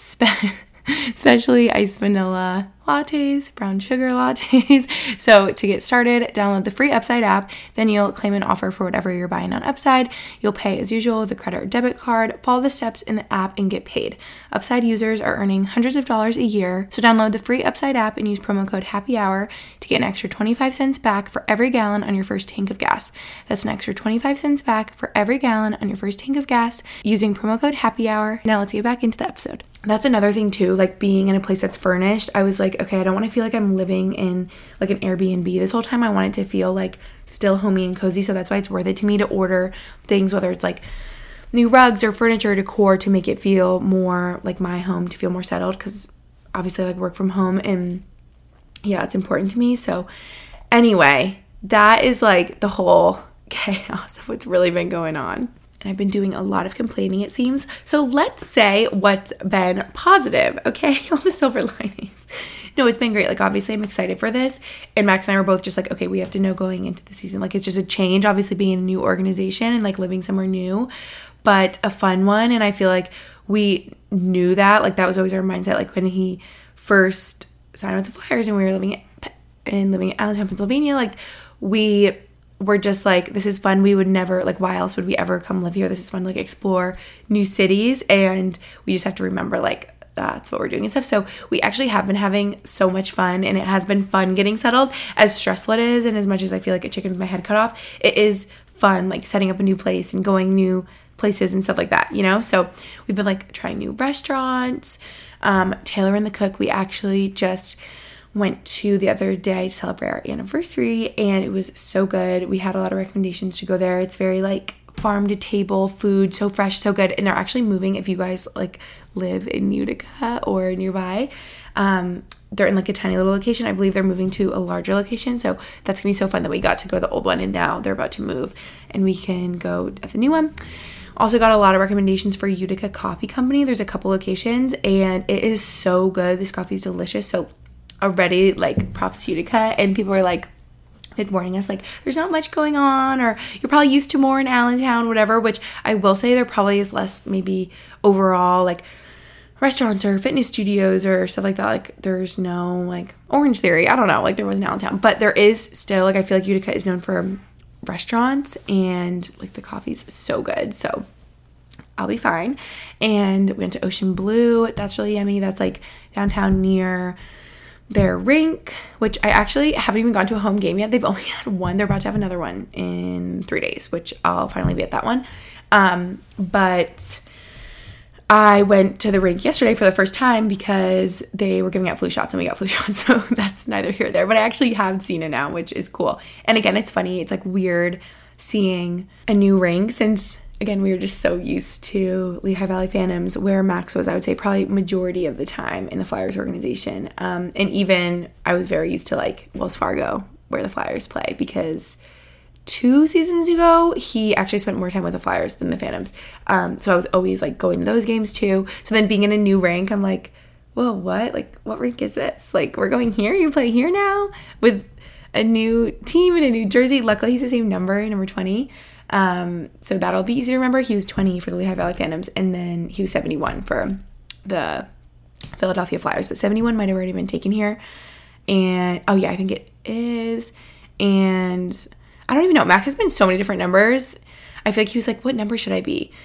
especially iced vanilla lattes, brown sugar lattes. So to get started, download the free Upside app. Then you'll claim an offer for whatever you're buying on Upside. You'll pay as usual with a credit or debit card, follow the steps in the app, and get paid. Upside users are earning hundreds of dollars a year. So download the free Upside app and use promo code HAPPYHOUR to get an extra 25 cents back for every gallon on your first tank of gas. That's an extra 25 cents back for every gallon on your first tank of gas using promo code HAPPYHOUR. Now let's get back into the episode. That's another thing too, like being in a place that's furnished. I was like, okay, I don't want to feel like I'm living in like an Airbnb this whole time. I want it to feel like still homey and cozy. So that's why it's worth it to me to order things, whether it's like new rugs or furniture, decor, to make it feel more like my home, to feel more settled, because obviously I like work from home, and yeah, it's important to me. So anyway, that is like the whole chaos of what's really been going on. And I've been doing a lot of complaining, it seems. So let's say what's been positive, okay? All the silver linings. No, it's been great. Like, obviously, I'm excited for this. And Max and I were both just like, okay, we have to know going into the season. Like, it's just a change, obviously, being in a new organization and, like, living somewhere new, but a fun one. And I feel like we knew that. Like, that was always our mindset. Like, when he first signed with the Flyers and we were living in Allentown, Pennsylvania, like, we were just like, this is fun. We would never, like, why else would we ever come live here? This is fun, like, explore new cities. And we just have to remember, like, that's what we're doing and stuff. So we actually have been having so much fun, and it has been fun getting settled. As stressful it is, and as much as I feel like a chicken with my head cut off, it is fun, like, setting up a new place and going new places and stuff like that, you know? So we've been, like, trying new restaurants. Taylor and the Cook, we actually just went to the other day to celebrate our anniversary, and it was so good. We had a lot of recommendations to go there. It's very, like, farm to table food, so fresh, so good. And they're actually moving, if you guys like live in Utica or nearby, they're in like a tiny little location. I believe they're moving to a larger location, so that's gonna be so fun that we got to go to the old one, and now they're about to move and we can go at the new one. Also got a lot of recommendations for Utica Coffee Company. There's a couple locations, and it is so good. This coffee is delicious. So already, like, props to Utica. And people are like warning us, like, there's not much going on, or you're probably used to more in Allentown, whatever, which I will say there probably is less, maybe overall, like, restaurants or fitness studios or stuff like that. Like, there's no, like, Orange Theory, I don't know, like, there was in Allentown, but there is still, like, I feel like Utica is known for restaurants, and, like, the coffee's so good, so I'll be fine. And we went to Ocean Blue. That's really yummy. That's, like, downtown near their rink, which I actually haven't even gone to a home game yet. They've only had one. They're about to have another one in 3 days, which I'll finally be at that one. But I went to the rink yesterday for the first time because they were giving out flu shots, and we got flu shots. So that's neither here nor there, but I actually have seen it now, which is cool. And again, it's funny. It's like weird seeing a new rink, since again, we were just so used to Lehigh Valley Phantoms, where Max was, I would say, probably majority of the time in the Flyers organization. And even I was very used to, like, Wells Fargo, where the Flyers play, because 2 seasons ago, he actually spent more time with the Flyers than the Phantoms. So I was always, like, going to those games too. So then being in a new rink, I'm like, whoa, what? Like, what rink is this? Like, we're going here? You play here now? With a new team and a new jersey. Luckily, he's the same number 20. So that'll be easy to remember. He was 20 for the Lehigh Valley Phantoms, and then he was 71 for the Philadelphia Flyers, but 71 might have already been taken here. And oh yeah, I think it is. And I don't even know. Max has been so many different numbers. I feel like he was like, what number should I be?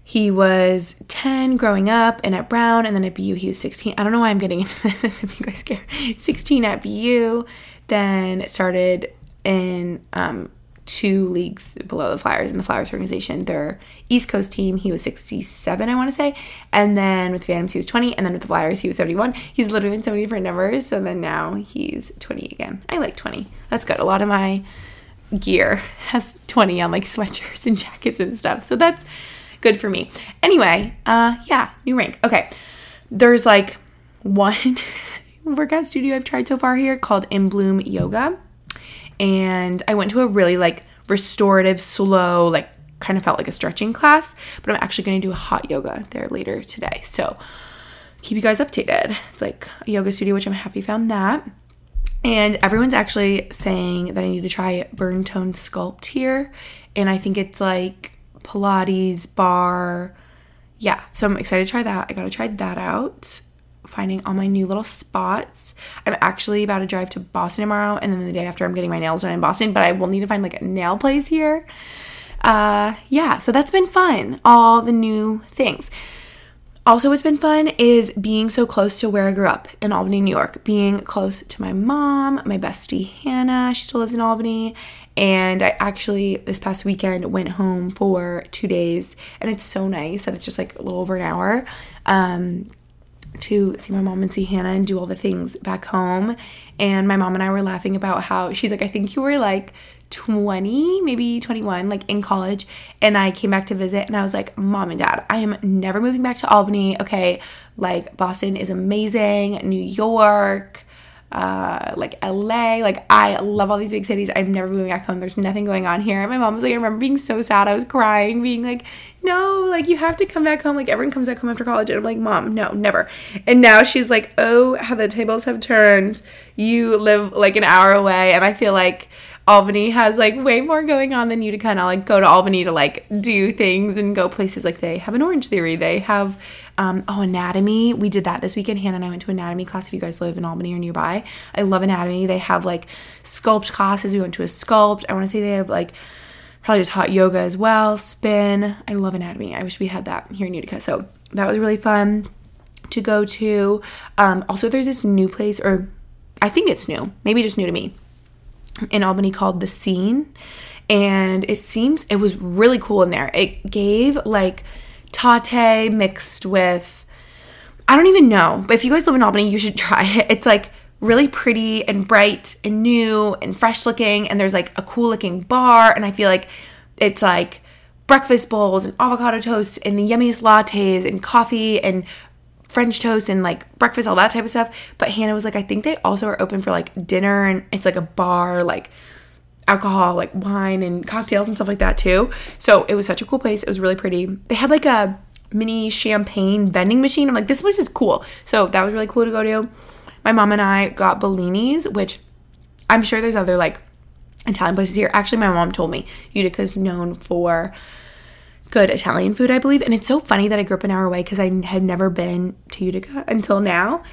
He was 10 growing up and at Brown, and then at BU he was 16. I don't know why I'm getting into this if you guys care. 16 at BU, then started in 2 leagues below the Flyers in the Flyers organization. Their East Coast team, he was 67, I want to say. And then with Phantoms, he was 20. And then with the Flyers, he was 71. He's literally been so many different numbers. So then now he's 20 again. I like 20. That's good. A lot of my gear has 20 on like sweatshirts and jackets and stuff. So that's good for me. Anyway, yeah, new rank. Okay. There's like one workout studio I've tried so far here called In Bloom Yoga. And I went to a really like restorative, slow, like kind of felt like a stretching class, but I'm actually going to do a hot yoga there later today. So keep you guys updated. It's like a yoga studio, which I'm happy found that. And everyone's actually saying that I need to try Burn Tone Sculpt here. And I think it's like Pilates, bar. Yeah, so I'm excited to try that. I got to try that out. Finding all my new little spots. I'm actually about to drive to Boston tomorrow, and then the day after I'm getting my nails done in Boston, but I will need to find like a nail place here. Yeah, so that's been fun. All the new things. Also, what's been fun is being so close to where I grew up in Albany, New York. Being close to my mom, my bestie Hannah. She still lives in Albany. And I actually, this past weekend, went home for 2 days. And it's so nice that it's just like a little over an hour to see my mom and see Hannah and do all the things back home. And my mom and I were laughing about how she's like, I think you were like 20, maybe 21, like in college, and I came back to visit, and I was like, Mom and Dad, I am never moving back to Albany. Okay, like Boston is amazing, New York, like LA, like I love all these big cities. I'm never moving back home. There's nothing going on here. My mom was like, I remember being so sad. I was crying, being like, no, like you have to come back home. Like everyone comes back home after college. And I'm like, Mom, no, never. And now she's like, oh, how the tables have turned. You live like an hour away. And I feel like Albany has like way more going on than you to kind of like go to Albany to like do things and go places. Like they have an Orange Theory. They have anatomy. We did that this weekend. Hannah and I went to anatomy class. If you guys live in Albany or nearby, I love anatomy. They have like sculpt classes. We went to a sculpt. I want to say they have like probably just hot yoga as well. Spin. I love anatomy. I wish we had that here in Utica. So that was really fun to go to. Also, there's this new place, or I think it's new, maybe just new to me, in Albany called The Scene. And it was really cool in there. It gave like Tate mixed with, I don't even know, but if you guys live in Albany, you should try it. It's like really pretty and bright and new and fresh looking, and there's like a cool looking bar, and I feel like it's like breakfast bowls and avocado toast and the yummiest lattes and coffee and French toast and like breakfast, all that type of stuff. But Hannah was like, I think they also are open for like dinner, and it's like a bar, like alcohol, like wine and cocktails and stuff like that too. So it was such a cool place. It was really pretty. They had like a mini champagne vending machine. I'm like, this place is cool. So that was really cool to go to. My mom and I got Bellini's, which I'm sure there's other like Italian places here. Actually, my mom told me Utica's known for good Italian food, I believe. And it's so funny that I grew up an hour away because I had never been to Utica until now.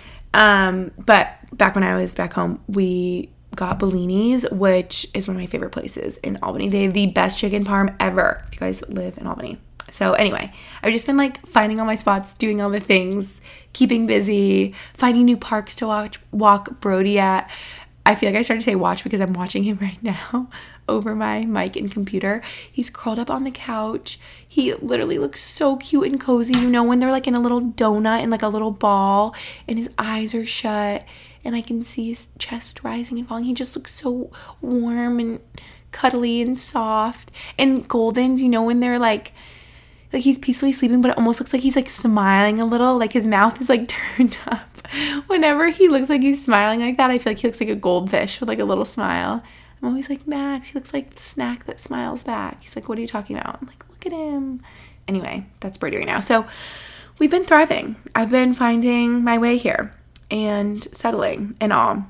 But back when I was back home, we got Bellini's, which is one of my favorite places in Albany. They have the best chicken parm ever if you guys live in Albany. So anyway, I've just been like finding all my spots, doing all the things, keeping busy, finding new parks to walk Brody at. I feel like I started to say watch because I'm watching him right now over my mic and computer. He's curled up on the couch. He literally looks so cute and cozy, you know, when they're like in a little donut and like a little ball and his eyes are shut and I can see his chest rising and falling. He just looks so warm and cuddly and soft. And Golden's, you know, when they're like he's peacefully sleeping, but it almost looks like he's like smiling a little, like his mouth is like turned up. Whenever he looks like he's smiling like that, I feel like he looks like a goldfish with like a little smile. I'm always like, Max, he looks like the snack that smiles back. He's like, what are you talking about? I'm like, look at him. Anyway, that's Brady right now. So we've been thriving. I've been finding my way here and settling and all.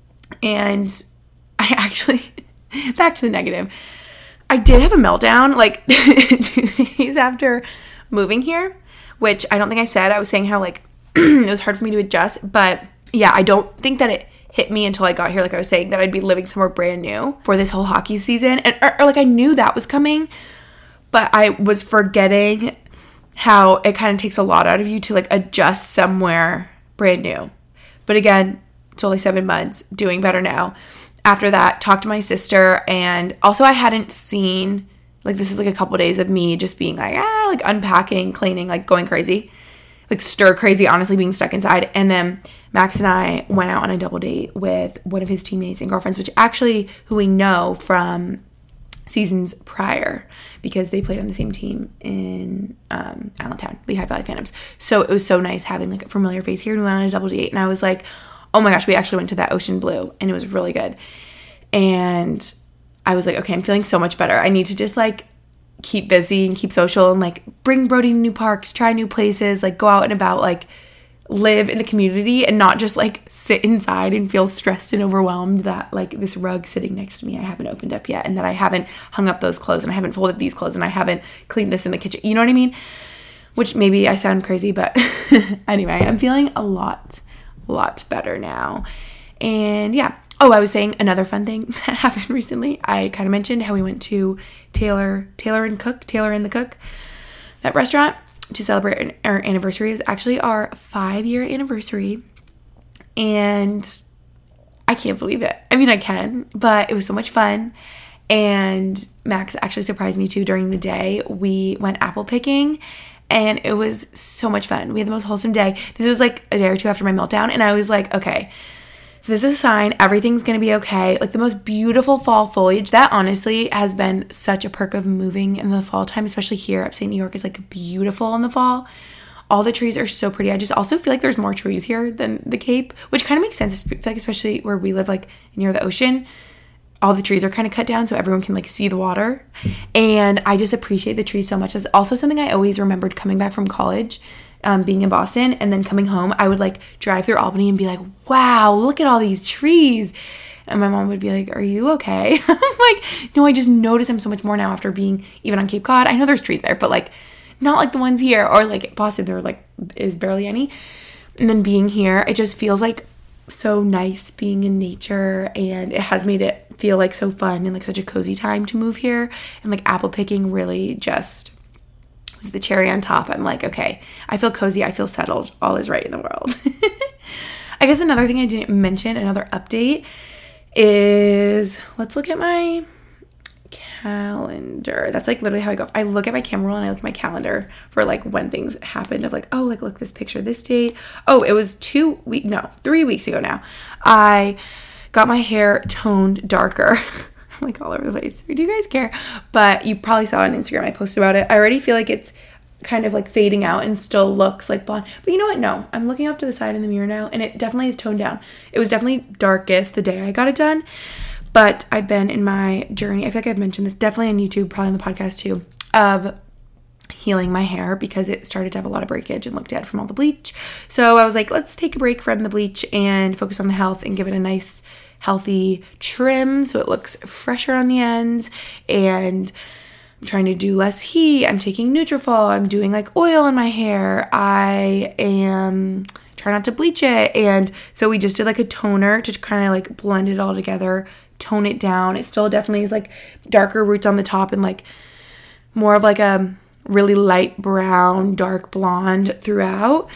And I actually, back to the negative, I did have a meltdown like 2 days after moving here, which I don't think I said. I was saying how like it was hard for me to adjust, but yeah, I don't think that it hit me until I got here. Like I was saying, that I'd be living somewhere brand new for this whole hockey season, and or like I knew that was coming, but I was forgetting how it kind of takes a lot out of you to like adjust somewhere brand new. But again, it's only 7 months, doing better now. After that, talked to my sister, and also I hadn't seen, like this was like a couple days of me just being like, like unpacking, cleaning, like going crazy, like stir crazy, honestly being stuck inside. And then Max and I went out on a double date with one of his teammates and girlfriends, which actually who we know from seasons prior because they played on the same team in Allentown, Lehigh Valley Phantoms. So it was so nice having like a familiar face here, and we went on a double date, and I was like, oh my gosh, we actually went to that Ocean Blue, and it was really good. And I was like, okay, I'm feeling so much better. I need to just like keep busy and keep social and like bring Brody to new parks, try new places, like go out and about, like live in the community and not just like sit inside and feel stressed and overwhelmed that like this rug sitting next to me I haven't opened up yet, and that I haven't hung up those clothes, and I haven't folded these clothes, and I haven't cleaned this in the kitchen. You know what I mean? Which maybe I sound crazy, but anyway, I'm feeling a lot better now. And yeah. Oh, I was saying another fun thing that happened recently. I kind of mentioned how we went to Taylor and the Cook, that restaurant, to celebrate our anniversary. It was actually our 5-year anniversary, and I can't believe it. I mean, I can, but it was so much fun. And Max actually surprised me too. During the day, we went apple picking, and it was so much fun. We had the most wholesome day. This was like a day or two after my meltdown, and I was like, okay, this is a sign everything's going to be okay. Like the most beautiful fall foliage. That honestly has been such a perk of moving in the fall time, especially here. Upstate New York is like beautiful in the fall. All the trees are so pretty. I just also feel like there's more trees here than the Cape, which kind of makes sense. I feel like especially where we live, like near the ocean, all the trees are kind of cut down so everyone can like see the water. And I just appreciate the trees so much. That's also something I always remembered coming back from college. Being in Boston and then coming home, I would like drive through Albany and be like, wow, look at all these trees. And my mom would be like, are you okay? I'm like, no, I just notice them so much more now after being even on Cape Cod. I know there's trees there, but like not like the ones here, or like Boston, there like is barely any. And then being here, it just feels like so nice being in nature, and it has made it feel like so fun and like such a cozy time to move here. And like apple picking really just was the cherry on top. I'm like, okay, I feel cozy, I feel settled, all is right in the world. I guess another thing I didn't mention, another update, is let's look at my calendar. That's like literally how I go. I look at my camera roll and I look at my calendar for like when things happened, of like, oh, like look, this picture, this date. Oh, it was 3 weeks ago now. I got my hair toned darker. I'm like all over the place. Do you guys care? But you probably saw on Instagram I posted about it. I already feel like it's kind of like fading out and still looks like blonde. But you know what? No. I'm looking off to the side in the mirror now, and it definitely is toned down. It was definitely darkest the day I got it done. But I've been in my journey. I feel like I've mentioned this definitely on YouTube, probably on the podcast too, of healing my hair because it started to have a lot of breakage and looked dead from all the bleach. So I was like, let's take a break from the bleach and focus on the health and give it a nice healthy trim so it looks fresher on the ends. And I'm trying to do less heat. I'm taking Nutrafol. I'm doing like oil in my hair. I am trying not to bleach it. And so we just did like a toner to kind of like blend it all together, tone it down. It still definitely is like darker roots on the top and like more of like a really light brown, dark blonde throughout.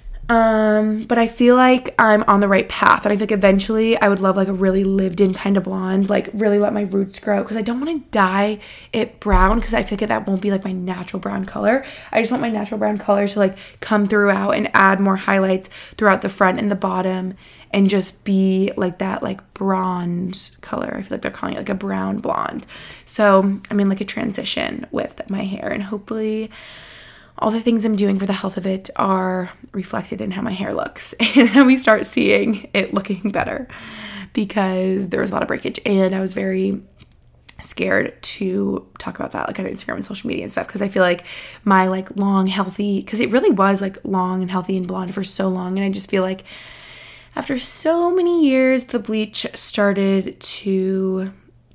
But I feel like I'm on the right path, and I feel like eventually I would love like a really lived in kind of blonde, like really let my roots grow, because I don't want to dye it brown because I feel like that won't be like my natural brown color. I just want my natural brown color to like come throughout and add more highlights throughout the front and the bottom and just be like that like bronze color. I feel like they're calling it like a brown blonde. So I'm in like a transition with my hair, and hopefully all the things I'm doing for the health of it are reflected in how my hair looks. And then we start seeing it looking better, because there was a lot of breakage. And I was very scared to talk about that like on Instagram and social media and stuff, because I feel like my like long, healthy, because it really was like long and healthy and blonde for so long. And I just feel like after so many years, the bleach started to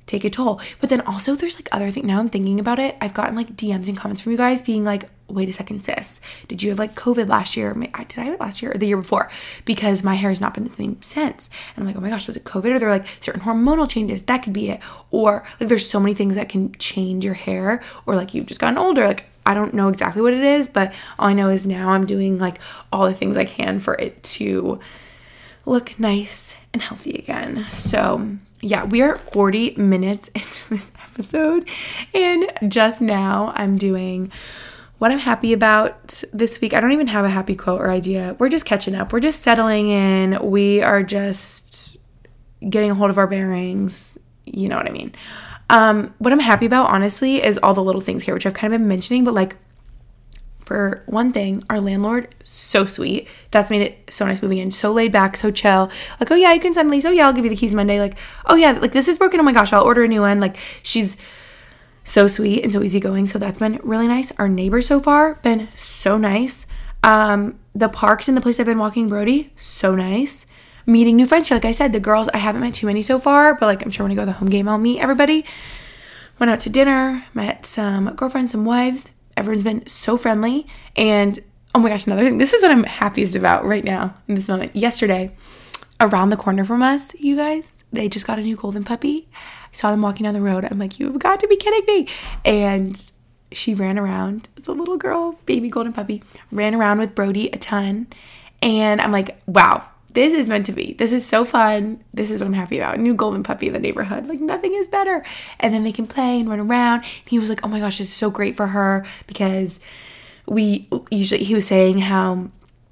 take a toll. But then also there's like other things. Now I'm thinking about it. I've gotten like DMs and comments from you guys being like, wait a second, sis, did you have like COVID last year? Did I have it last year or the year before? Because my hair has not been the same since. And I'm like, oh my gosh, was it COVID? Or they're like certain hormonal changes, that could be it. Or like there's so many things that can change your hair, or like you've just gotten older. Like I don't know exactly what it is, but all I know is now I'm doing like all the things I can for it to look nice and healthy again. So yeah, we are 40 minutes into this episode, and just now I'm doing what I'm happy about this week. I don't even have a happy quote or idea. We're just catching up. We're just settling in. We are just getting a hold of our bearings. You know what I mean? What I'm happy about, honestly, is all the little things here, which I've kind of been mentioning, but like, for one thing, our landlord, so sweet. That's made it so nice moving in. So laid back, so chill. Like, oh yeah, you can send lease. Oh yeah, I'll give you the keys Monday. Like, oh yeah, like this is broken. Oh my gosh, I'll order a new one. Like, she's so sweet and so easygoing. So that's been really nice. Our neighbors so far been so nice. The parks and the place I've been walking, Brody, so nice. Meeting new friends here. Like I said, the girls, I haven't met too many so far, but like I'm sure when I go to the home game, I'll meet everybody. Went out to dinner, met some girlfriends, some wives. Everyone's been so friendly. And oh my gosh, another thing. This is what I'm happiest about right now in this moment. Yesterday, around the corner from us, you guys, they just got a new golden puppy. I saw them walking down the road. I'm like, you've got to be kidding me. And she ran around. It's a little girl, baby golden puppy, ran around with Brody a ton. And I'm like, wow, this is meant to be. This is so fun. This is what I'm happy about. A new golden puppy in the neighborhood. Like nothing is better. And then they can play and run around. And he was like, oh my gosh, this is so great for her, because he was saying how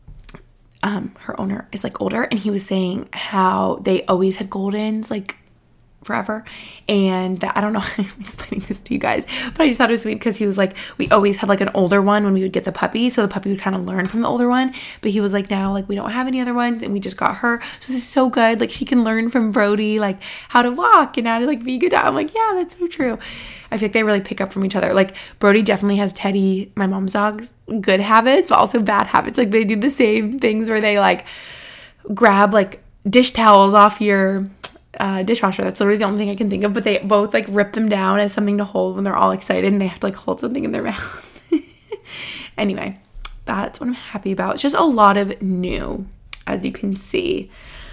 her owner is like older, and he was saying how they always had Goldens like forever, and that, I don't know how I'm explaining this to you guys, but I just thought it was sweet because he was like, we always had like an older one when we would get the puppy, so the puppy would kind of learn from the older one, but he was like, now like we don't have any other ones and we just got her, so this is so good, like she can learn from Brody like how to walk and how to like be a good dog. I'm like, yeah, that's so true. I feel like they really pick up from each other. Like Brody definitely has Teddy, my mom's dog's, good habits but also bad habits. Like they do the same things where they like grab like dish towels off your dishwasher. That's literally the only thing I can think of, but they both like rip them down as something to hold when they're all excited and they have to like hold something in their mouth. Anyway, that's what I'm happy about. It's just a lot of new, as you can see,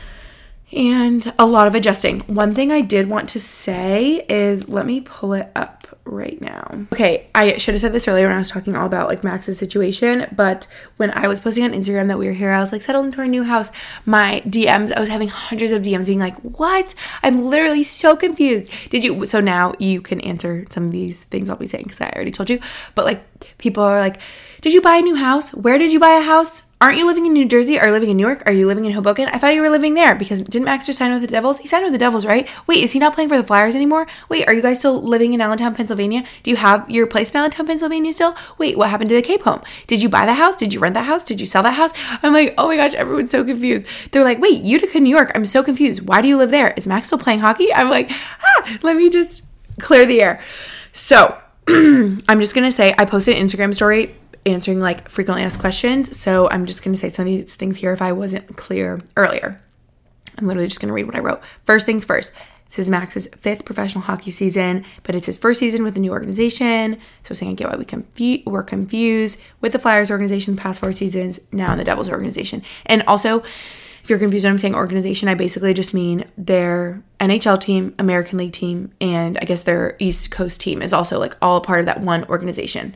and a lot of adjusting. One thing I did want to say is, let me pull it up right now. Okay, I should have said this earlier when I was talking all about like Max's situation, but when I was posting on Instagram that we were here, I was like, settled into our new house, my DMs, I was having hundreds of DMs being like, what? I'm literally so confused. So now you can answer some of these things I'll be saying because I already told you, but like people are like, did you buy a new house? Where did you buy a house? Aren't you living in New Jersey? Are you living in Newark? Are you living in Hoboken? I thought you were living there, because didn't Max just sign with the Devils? He signed with the Devils, right? Wait, is he not playing for the Flyers anymore? Wait, are you guys still living in Allentown, Pennsylvania? Do you have your place in Allentown, Pennsylvania still? Wait, what happened to the Cape home? Did you buy the house? Did you rent that house? Did you sell that house? I'm like, oh my gosh, everyone's so confused. They're like, wait, Utica, New York. I'm so confused. Why do you live there? Is Max still playing hockey? I'm like, let me just clear the air. So I'm just going to say, I posted an Instagram story answering like frequently asked questions, so I'm just going to say some of these things here if I wasn't clear earlier. I'm literally just going to read what I wrote. First things first, this is Max's 5th professional hockey season, but it's his first season with a new organization, so saying I get why we're confused with the Flyers organization the past 4 seasons, now in the Devils organization. And also, if you're confused when I'm saying organization, I basically just mean their NHL team, American League team, and I guess their East Coast team is also like all a part of that one organization.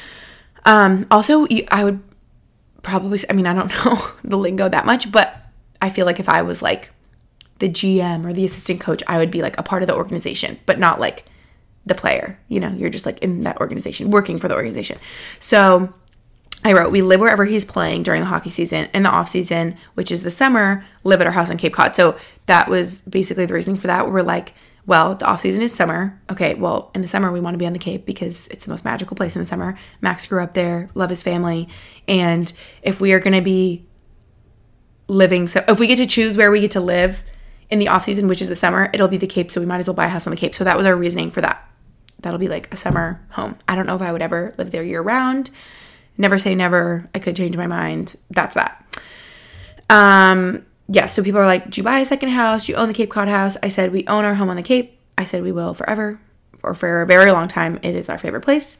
Also, I would probably, I mean, I don't know the lingo that much, but I feel like if I was like the GM or the assistant coach, I would be like a part of the organization, but not like the player, you know, you're just like in that organization, working for the organization. So I wrote, we live wherever he's playing during the hockey season. In the off season, which is the summer, live at our house on Cape Cod. So that was basically the reasoning for that. We're like, well, the off season is summer. Okay, well, in the summer we want to be on the Cape because it's the most magical place in the summer. Max grew up there, love his family, and if we are going to be living, so if we get to choose where we get to live in the off season, which is the summer, it'll be the Cape. So we might as well buy a house on the Cape. So that was our reasoning for that. That'll be like a summer home. I don't know if I would ever live there year round. Never say never. I could change my mind. That's that. Yeah, so people are like, do you buy a second house? Do you own the Cape Cod house? I said, we own our home on the Cape. I said we will forever, or for a very long time. It is our favorite place.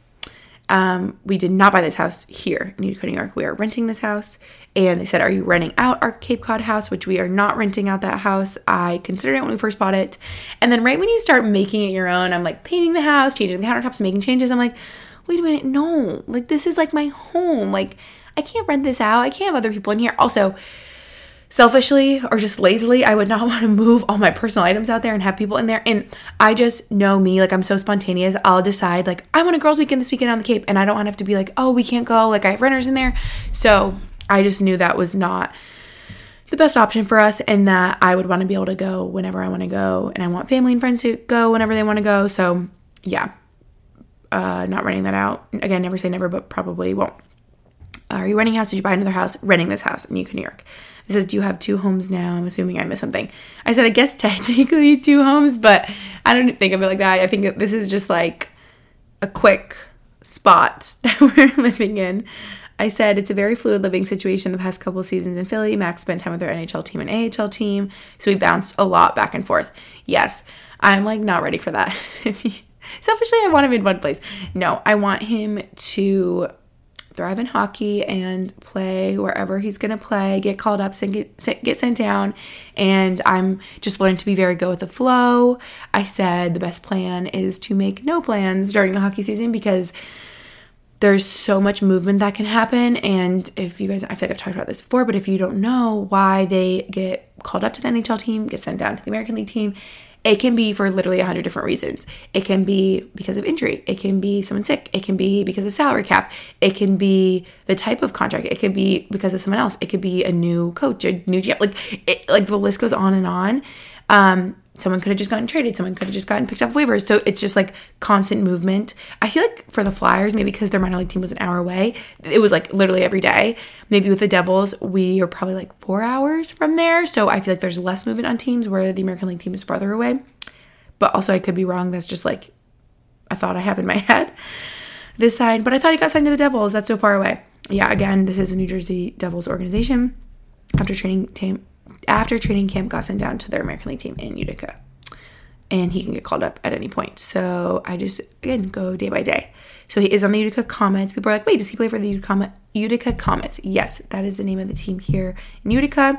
We did not buy this house here in Utica, New York. We are renting this house. And they said, are you renting out our Cape Cod house? Which we are not renting out that house. I considered it when we first bought it. And then right when you start making it your own, I'm like painting the house, changing the countertops, making changes. I'm like, wait a minute, no, like this is like my home. Like I can't rent this out. I can't have other people in here. Also, selfishly or just lazily, I would not want to move all my personal items out there and have people in there. And I just know me, like I'm so spontaneous. I'll decide like I want a girls' weekend this weekend on the Cape, and I don't want to have to be like, oh, we can't go. Like I have renters in there. So I just knew that was not the best option for us, and that I would want to be able to go whenever I want to go, and I want family and friends to go whenever they want to go. So yeah, not renting that out. Again, never say never, but probably won't. Are you renting a house? Did you buy another house? Renting this house in Utica, New York. It says, do you have 2 homes now? I'm assuming I missed something. I said, I guess technically 2 homes, but I don't think of it like that. I think this is just like a quick spot that we're living in. I said, it's a very fluid living situation the past couple of seasons in Philly. Max spent time with our NHL team and AHL team, so we bounced a lot back and forth. Yes, I'm like not ready for that. Selfishly, I want him in one place. No, I want him to thrive in hockey and play wherever he's going to play, get called up, get sent down. And I'm just learning to be very go with the flow. I said the best plan is to make no plans during the hockey season because there's so much movement that can happen. And if you guys, I feel like I've talked about this before, but if you don't know why they get called up to the NHL team, get sent down to the American League team, it can be for literally 100 different reasons. It can be because of injury. It can be someone sick. It can be because of salary cap. It can be the type of contract. It could be because of someone else. It could be a new coach, a new GM. Like the list goes on and on. Someone could have just gotten traded. Someone could have just gotten picked up waivers. So it's just like constant movement. I feel like for the Flyers, maybe because their minor league team was an hour away, it was like literally every day. Maybe with the Devils, we are probably like 4 hours from there. So I feel like there's less movement on teams where the American League team is farther away. But also I could be wrong. That's just like a thought I have in my head. This side. But I thought he got signed to the Devils. That's so far away. Yeah, again, this is a New Jersey Devils organization. After training camp, got sent down to their American League team in Utica. And he can get called up at any point. So I just, again, go day by day. So he is on the Utica Comets. People are like, wait, does he play for the Utica Comets? Yes, that is the name of the team here in Utica.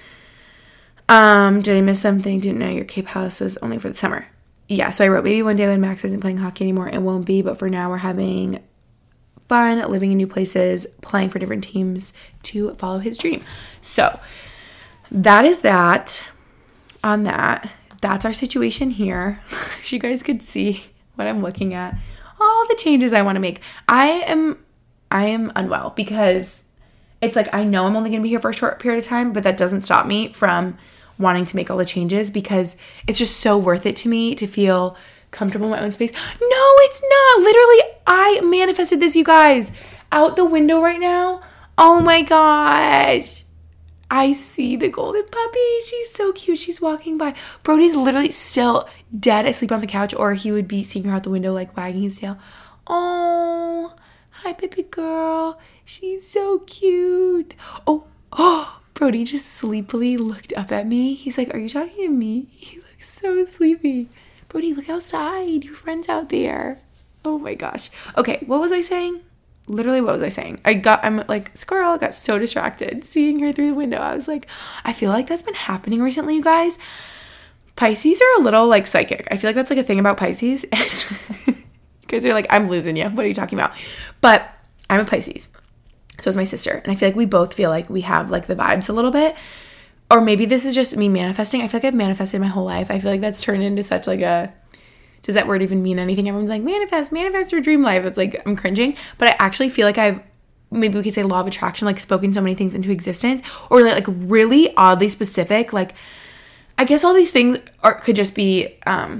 Did I miss something? Didn't know your Cape house was only for the summer. Yeah, so I wrote, maybe one day when Max isn't playing hockey anymore, it won't be. But for now, we're having fun, living in new places, playing for different teams to follow his dream. So that is that on that. That's our situation here. If you guys could see what I'm looking at, all the changes I want to make. I am unwell because it's like I know I'm only going to be here for a short period of time, but that doesn't stop me from wanting to make all the changes because it's just so worth it to me to feel comfortable in my own space. No, it's not. Literally, I manifested this, you guys. Out the window right now. Oh my gosh. I see the golden puppy. She's so cute. She's walking by. Brody's literally still dead asleep on the couch, or he would be seeing her out the window, like wagging his tail. Oh, hi, baby girl. She's so cute. Oh, Brody just sleepily looked up at me. He's like, are you talking to me? He looks so sleepy. Brody, look outside. Your friend's out there. Oh my gosh. Okay, what was I saying? Literally, what was I saying? I'm like, squirrel, got so distracted seeing her through the window. I was like, I feel like that's been happening recently, you guys. Pisces are a little like psychic. I feel like that's like a thing about Pisces. Because they're like, I'm losing you. What are you talking about? But I'm a Pisces. So is my sister. And I feel like we both feel like we have like the vibes a little bit. Or maybe this is just me manifesting. I feel like I've manifested my whole life. I feel like that's turned into such like a... Does that word even mean anything? Everyone's like, manifest your dream life. It's like, I'm cringing. But I actually feel like I've, maybe we could say law of attraction, like spoken so many things into existence. Or like really oddly specific. Like, I guess all these things could just be,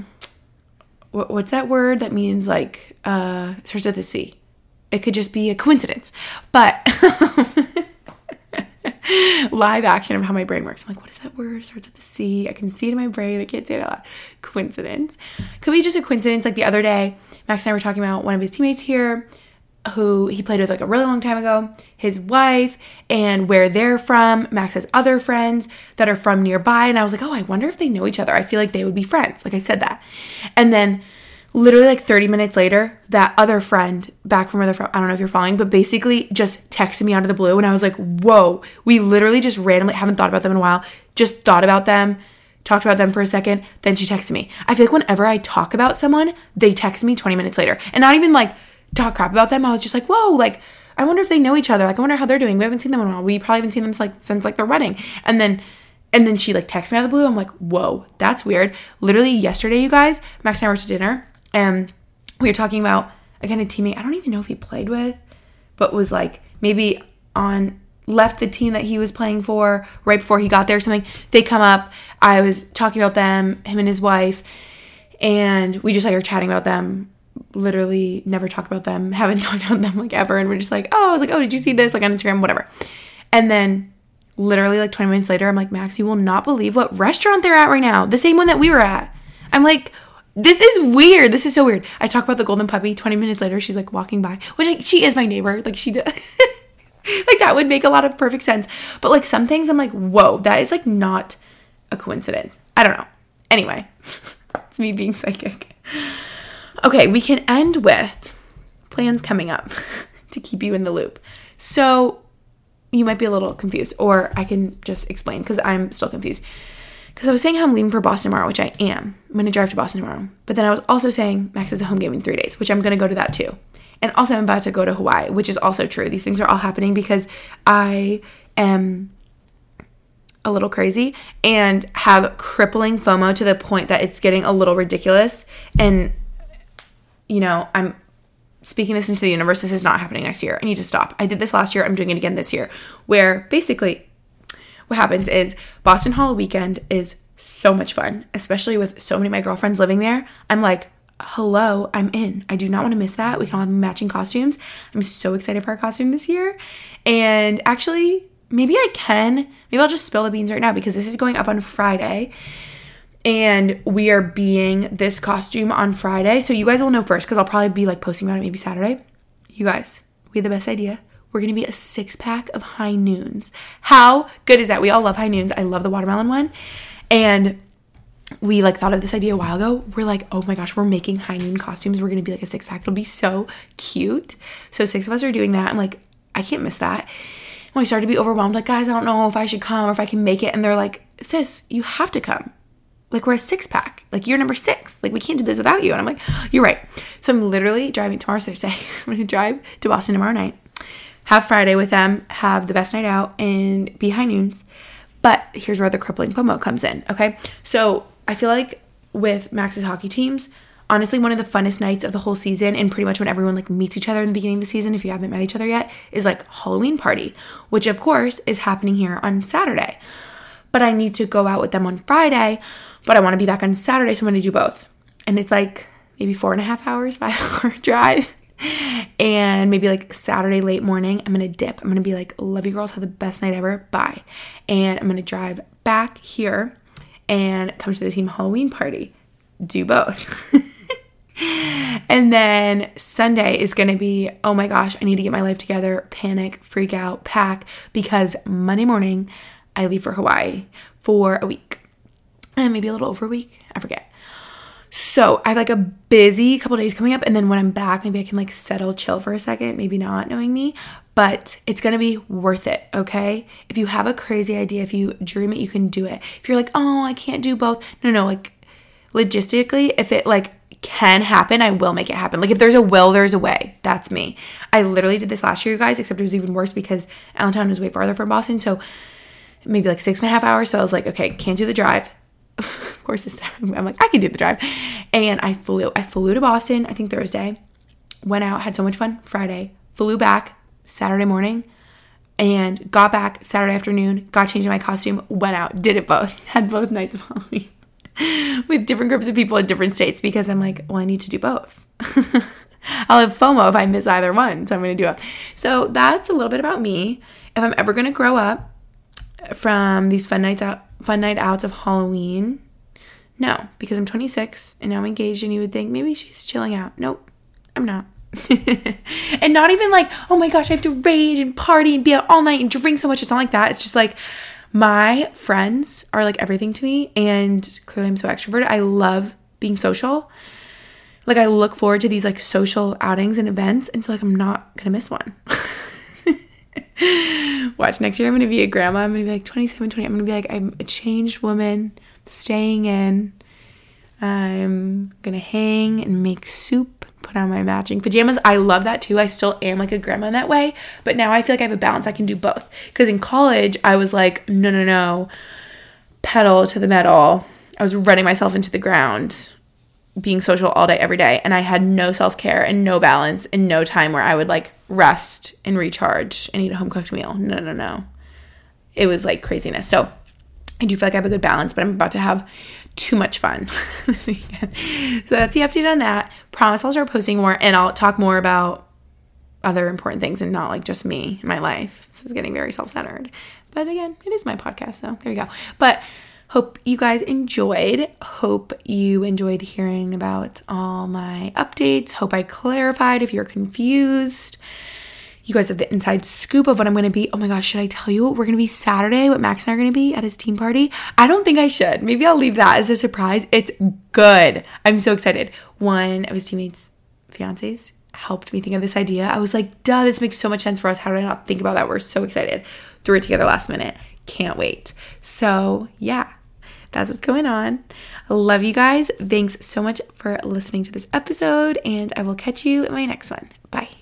what's that word that means like, it starts with a C. It could just be a coincidence. But live action of how my brain works. I'm like, what is that word? It starts with the C. I can see it in my brain. I can't say it out loud. Coincidence. Could be just a coincidence. Like the other day, Max and I were talking about one of his teammates here who he played with like a really long time ago, his wife, and where they're from. Max has other friends that are from nearby. And I was like, oh, I wonder if they know each other. I feel like they would be friends. Like I said that. And then literally like 30 minutes later, that other friend back from where they're from, I don't know if you're following, but basically just texted me out of the blue. And I was like, whoa, we literally just randomly, haven't thought about them in a while, just thought about them, talked about them for a second. Then she texted me. I feel like whenever I talk about someone, they text me 20 minutes later. And not even like talk crap about them. I was just like, whoa, like, I wonder if they know each other. Like, I wonder how they're doing. We haven't seen them in a while. We probably haven't seen them since their wedding. And then she like texted me out of the blue. I'm like, whoa, that's weird. Literally yesterday, you guys, Max and I were to dinner and we were talking about, again, a teammate I don't even know if he played with, but was like maybe left the team that he was playing for right before he got there or something. They come up. I was talking about them, him and his wife, and we just like are chatting about them. Literally never talk about them, haven't talked about them like ever, and we're just like, oh, I was like, oh, did you see this like on Instagram, whatever. And then literally like 20 minutes later, I'm like, Max, you will not believe what restaurant they're at right now, the same one that we were at. I'm like, this is weird, this is so weird. I talk about the golden puppy. 20 minutes later, she's like walking by, which like she is my neighbor, like she does. Like that would make a lot of perfect sense, but like some things I'm like, whoa, that is like not a coincidence. I don't know. Anyway, it's me being psychic. Okay, we can end with plans coming up to keep you in the loop. So you might be a little confused, or I can just explain because I'm still confused. Because I was saying how I'm leaving for Boston tomorrow, which I am. I'm going to drive to Boston tomorrow. But then I was also saying Max has a home game in 3 days, which I'm going to go to that too. And also I'm about to go to Hawaii, which is also true. These things are all happening because I am a little crazy and have crippling FOMO to the point that it's getting a little ridiculous. And you know, I'm speaking this into the universe. This is not happening next year. I need to stop. I did this last year. I'm doing it again this year, where basically what happens is Boston Hall weekend is so much fun, especially with so many of my girlfriends living there. I'm like, hello, I'm in. I do not want to miss that. We can all have matching costumes. I'm so excited for our costume this year. And actually, maybe I'll just spill the beans right now because this is going up on Friday. And we are being this costume on Friday. So you guys will know first because I'll probably be like posting about it maybe Saturday. You guys, we had the best idea. We're going to be a 6-pack of High Noons. How good is that? We all love High Noons. I love the watermelon one. And we like thought of this idea a while ago. We're like, oh my gosh, we're making High Noon costumes. We're going to be like a 6-pack. It'll be so cute. So 6 of us are doing that. I'm like, I can't miss that. When I started to be overwhelmed, like, guys, I don't know if I should come or if I can make it. And they're like, sis, you have to come. Like, we're a 6-pack. Like, you're number 6. Like, we can't do this without you. And I'm like, you're right. So I'm literally driving. Tomorrow's Thursday. I'm going to drive to Boston tomorrow night, have Friday with them, have the best night out, and be High Noons. But here's where the crippling FOMO comes in, okay? So I feel like with Max's hockey teams, honestly, one of the funnest nights of the whole season, and pretty much when everyone like meets each other in the beginning of the season, if you haven't met each other yet, is like Halloween party, which of course is happening here on Saturday. But I need to go out with them on Friday, but I want to be back on Saturday, so I'm going to do both. And it's like maybe 4.5 hours, 5-hour drive. And maybe like Saturday late morning, I'm going to dip. I'm going to be like, love you girls, have the best night ever, bye. And I'm going to drive back here and come to the team Halloween party. Do both. And then Sunday is going to be, oh my gosh, I need to get my life together, panic, freak out, pack, because Monday morning I leave for Hawaii for a week. And maybe a little over a week, I forget. So I have like a busy couple days coming up, and then when I'm back, maybe I can like settle, chill for a second, maybe not knowing me, but it's going to be worth it, okay? If you have a crazy idea, if you dream it, you can do it. If you're like, oh, I can't do both. No, like logistically, if it like can happen, I will make it happen. Like if there's a will, there's a way. That's me. I literally did this last year, you guys, except it was even worse because Allentown was way farther from Boston. So maybe like 6.5 hours. So I was like, okay, can't do the drive. Of course, this time I'm like, I can do the drive. And I flew to Boston, I think Thursday, went out, had so much fun Friday, flew back Saturday morning, and got back Saturday afternoon, got changed in my costume, went out, did it both, had both nights of Halloween with different groups of people in different states because I'm like, well, I need to do both. I'll have FOMO if I miss either one, so I'm going to do it. So that's a little bit about me. If I'm ever going to grow up from these fun night outs of Halloween, no, because I'm 26 and now I'm engaged, and you would think maybe she's chilling out. Nope, I'm not. And not even like, oh my gosh, I have to rage and party and be out all night and drink so much. It's not like that. It's just like my friends are like everything to me. And clearly I'm so extroverted. I love being social. Like I look forward to these like social outings and events. And so like I'm not going to miss one. Watch, next year I'm going to be a grandma. I'm going to be like 27, 20. I'm going to be like, I'm a changed woman, staying in. I'm going to hang and make soup, put on my matching pajamas. I love that too. I still am like a grandma in that way. But now I feel like I have a balance. I can do both. Because in college, I was like, no, pedal to the metal. I was running myself into the ground, being social all day, every day. And I had no self-care and no balance and no time where I would like rest and recharge and eat a home-cooked meal. No. It was like craziness. So I do feel like I have a good balance, but I'm about to have too much fun this weekend. So that's the update on that. Promise I'll start posting more and I'll talk more about other important things and not like just me and my life. This is getting very self-centered. But again, it is my podcast, so there you go. But hope you guys enjoyed. Hope you enjoyed hearing about all my updates. Hope I clarified if you're confused. You guys have the inside scoop of what I'm going to be. Oh my gosh, should I tell you what we're going to be Saturday? What Max and I are going to be at his team party? I don't think I should. Maybe I'll leave that as a surprise. It's good. I'm so excited. One of his teammates' fiancés helped me think of this idea. I was like, duh, this makes so much sense for us. How did I not think about that? We're so excited. Threw it together last minute. Can't wait. So yeah, that's what's going on. I love you guys. Thanks so much for listening to this episode, and I will catch you in my next one. Bye.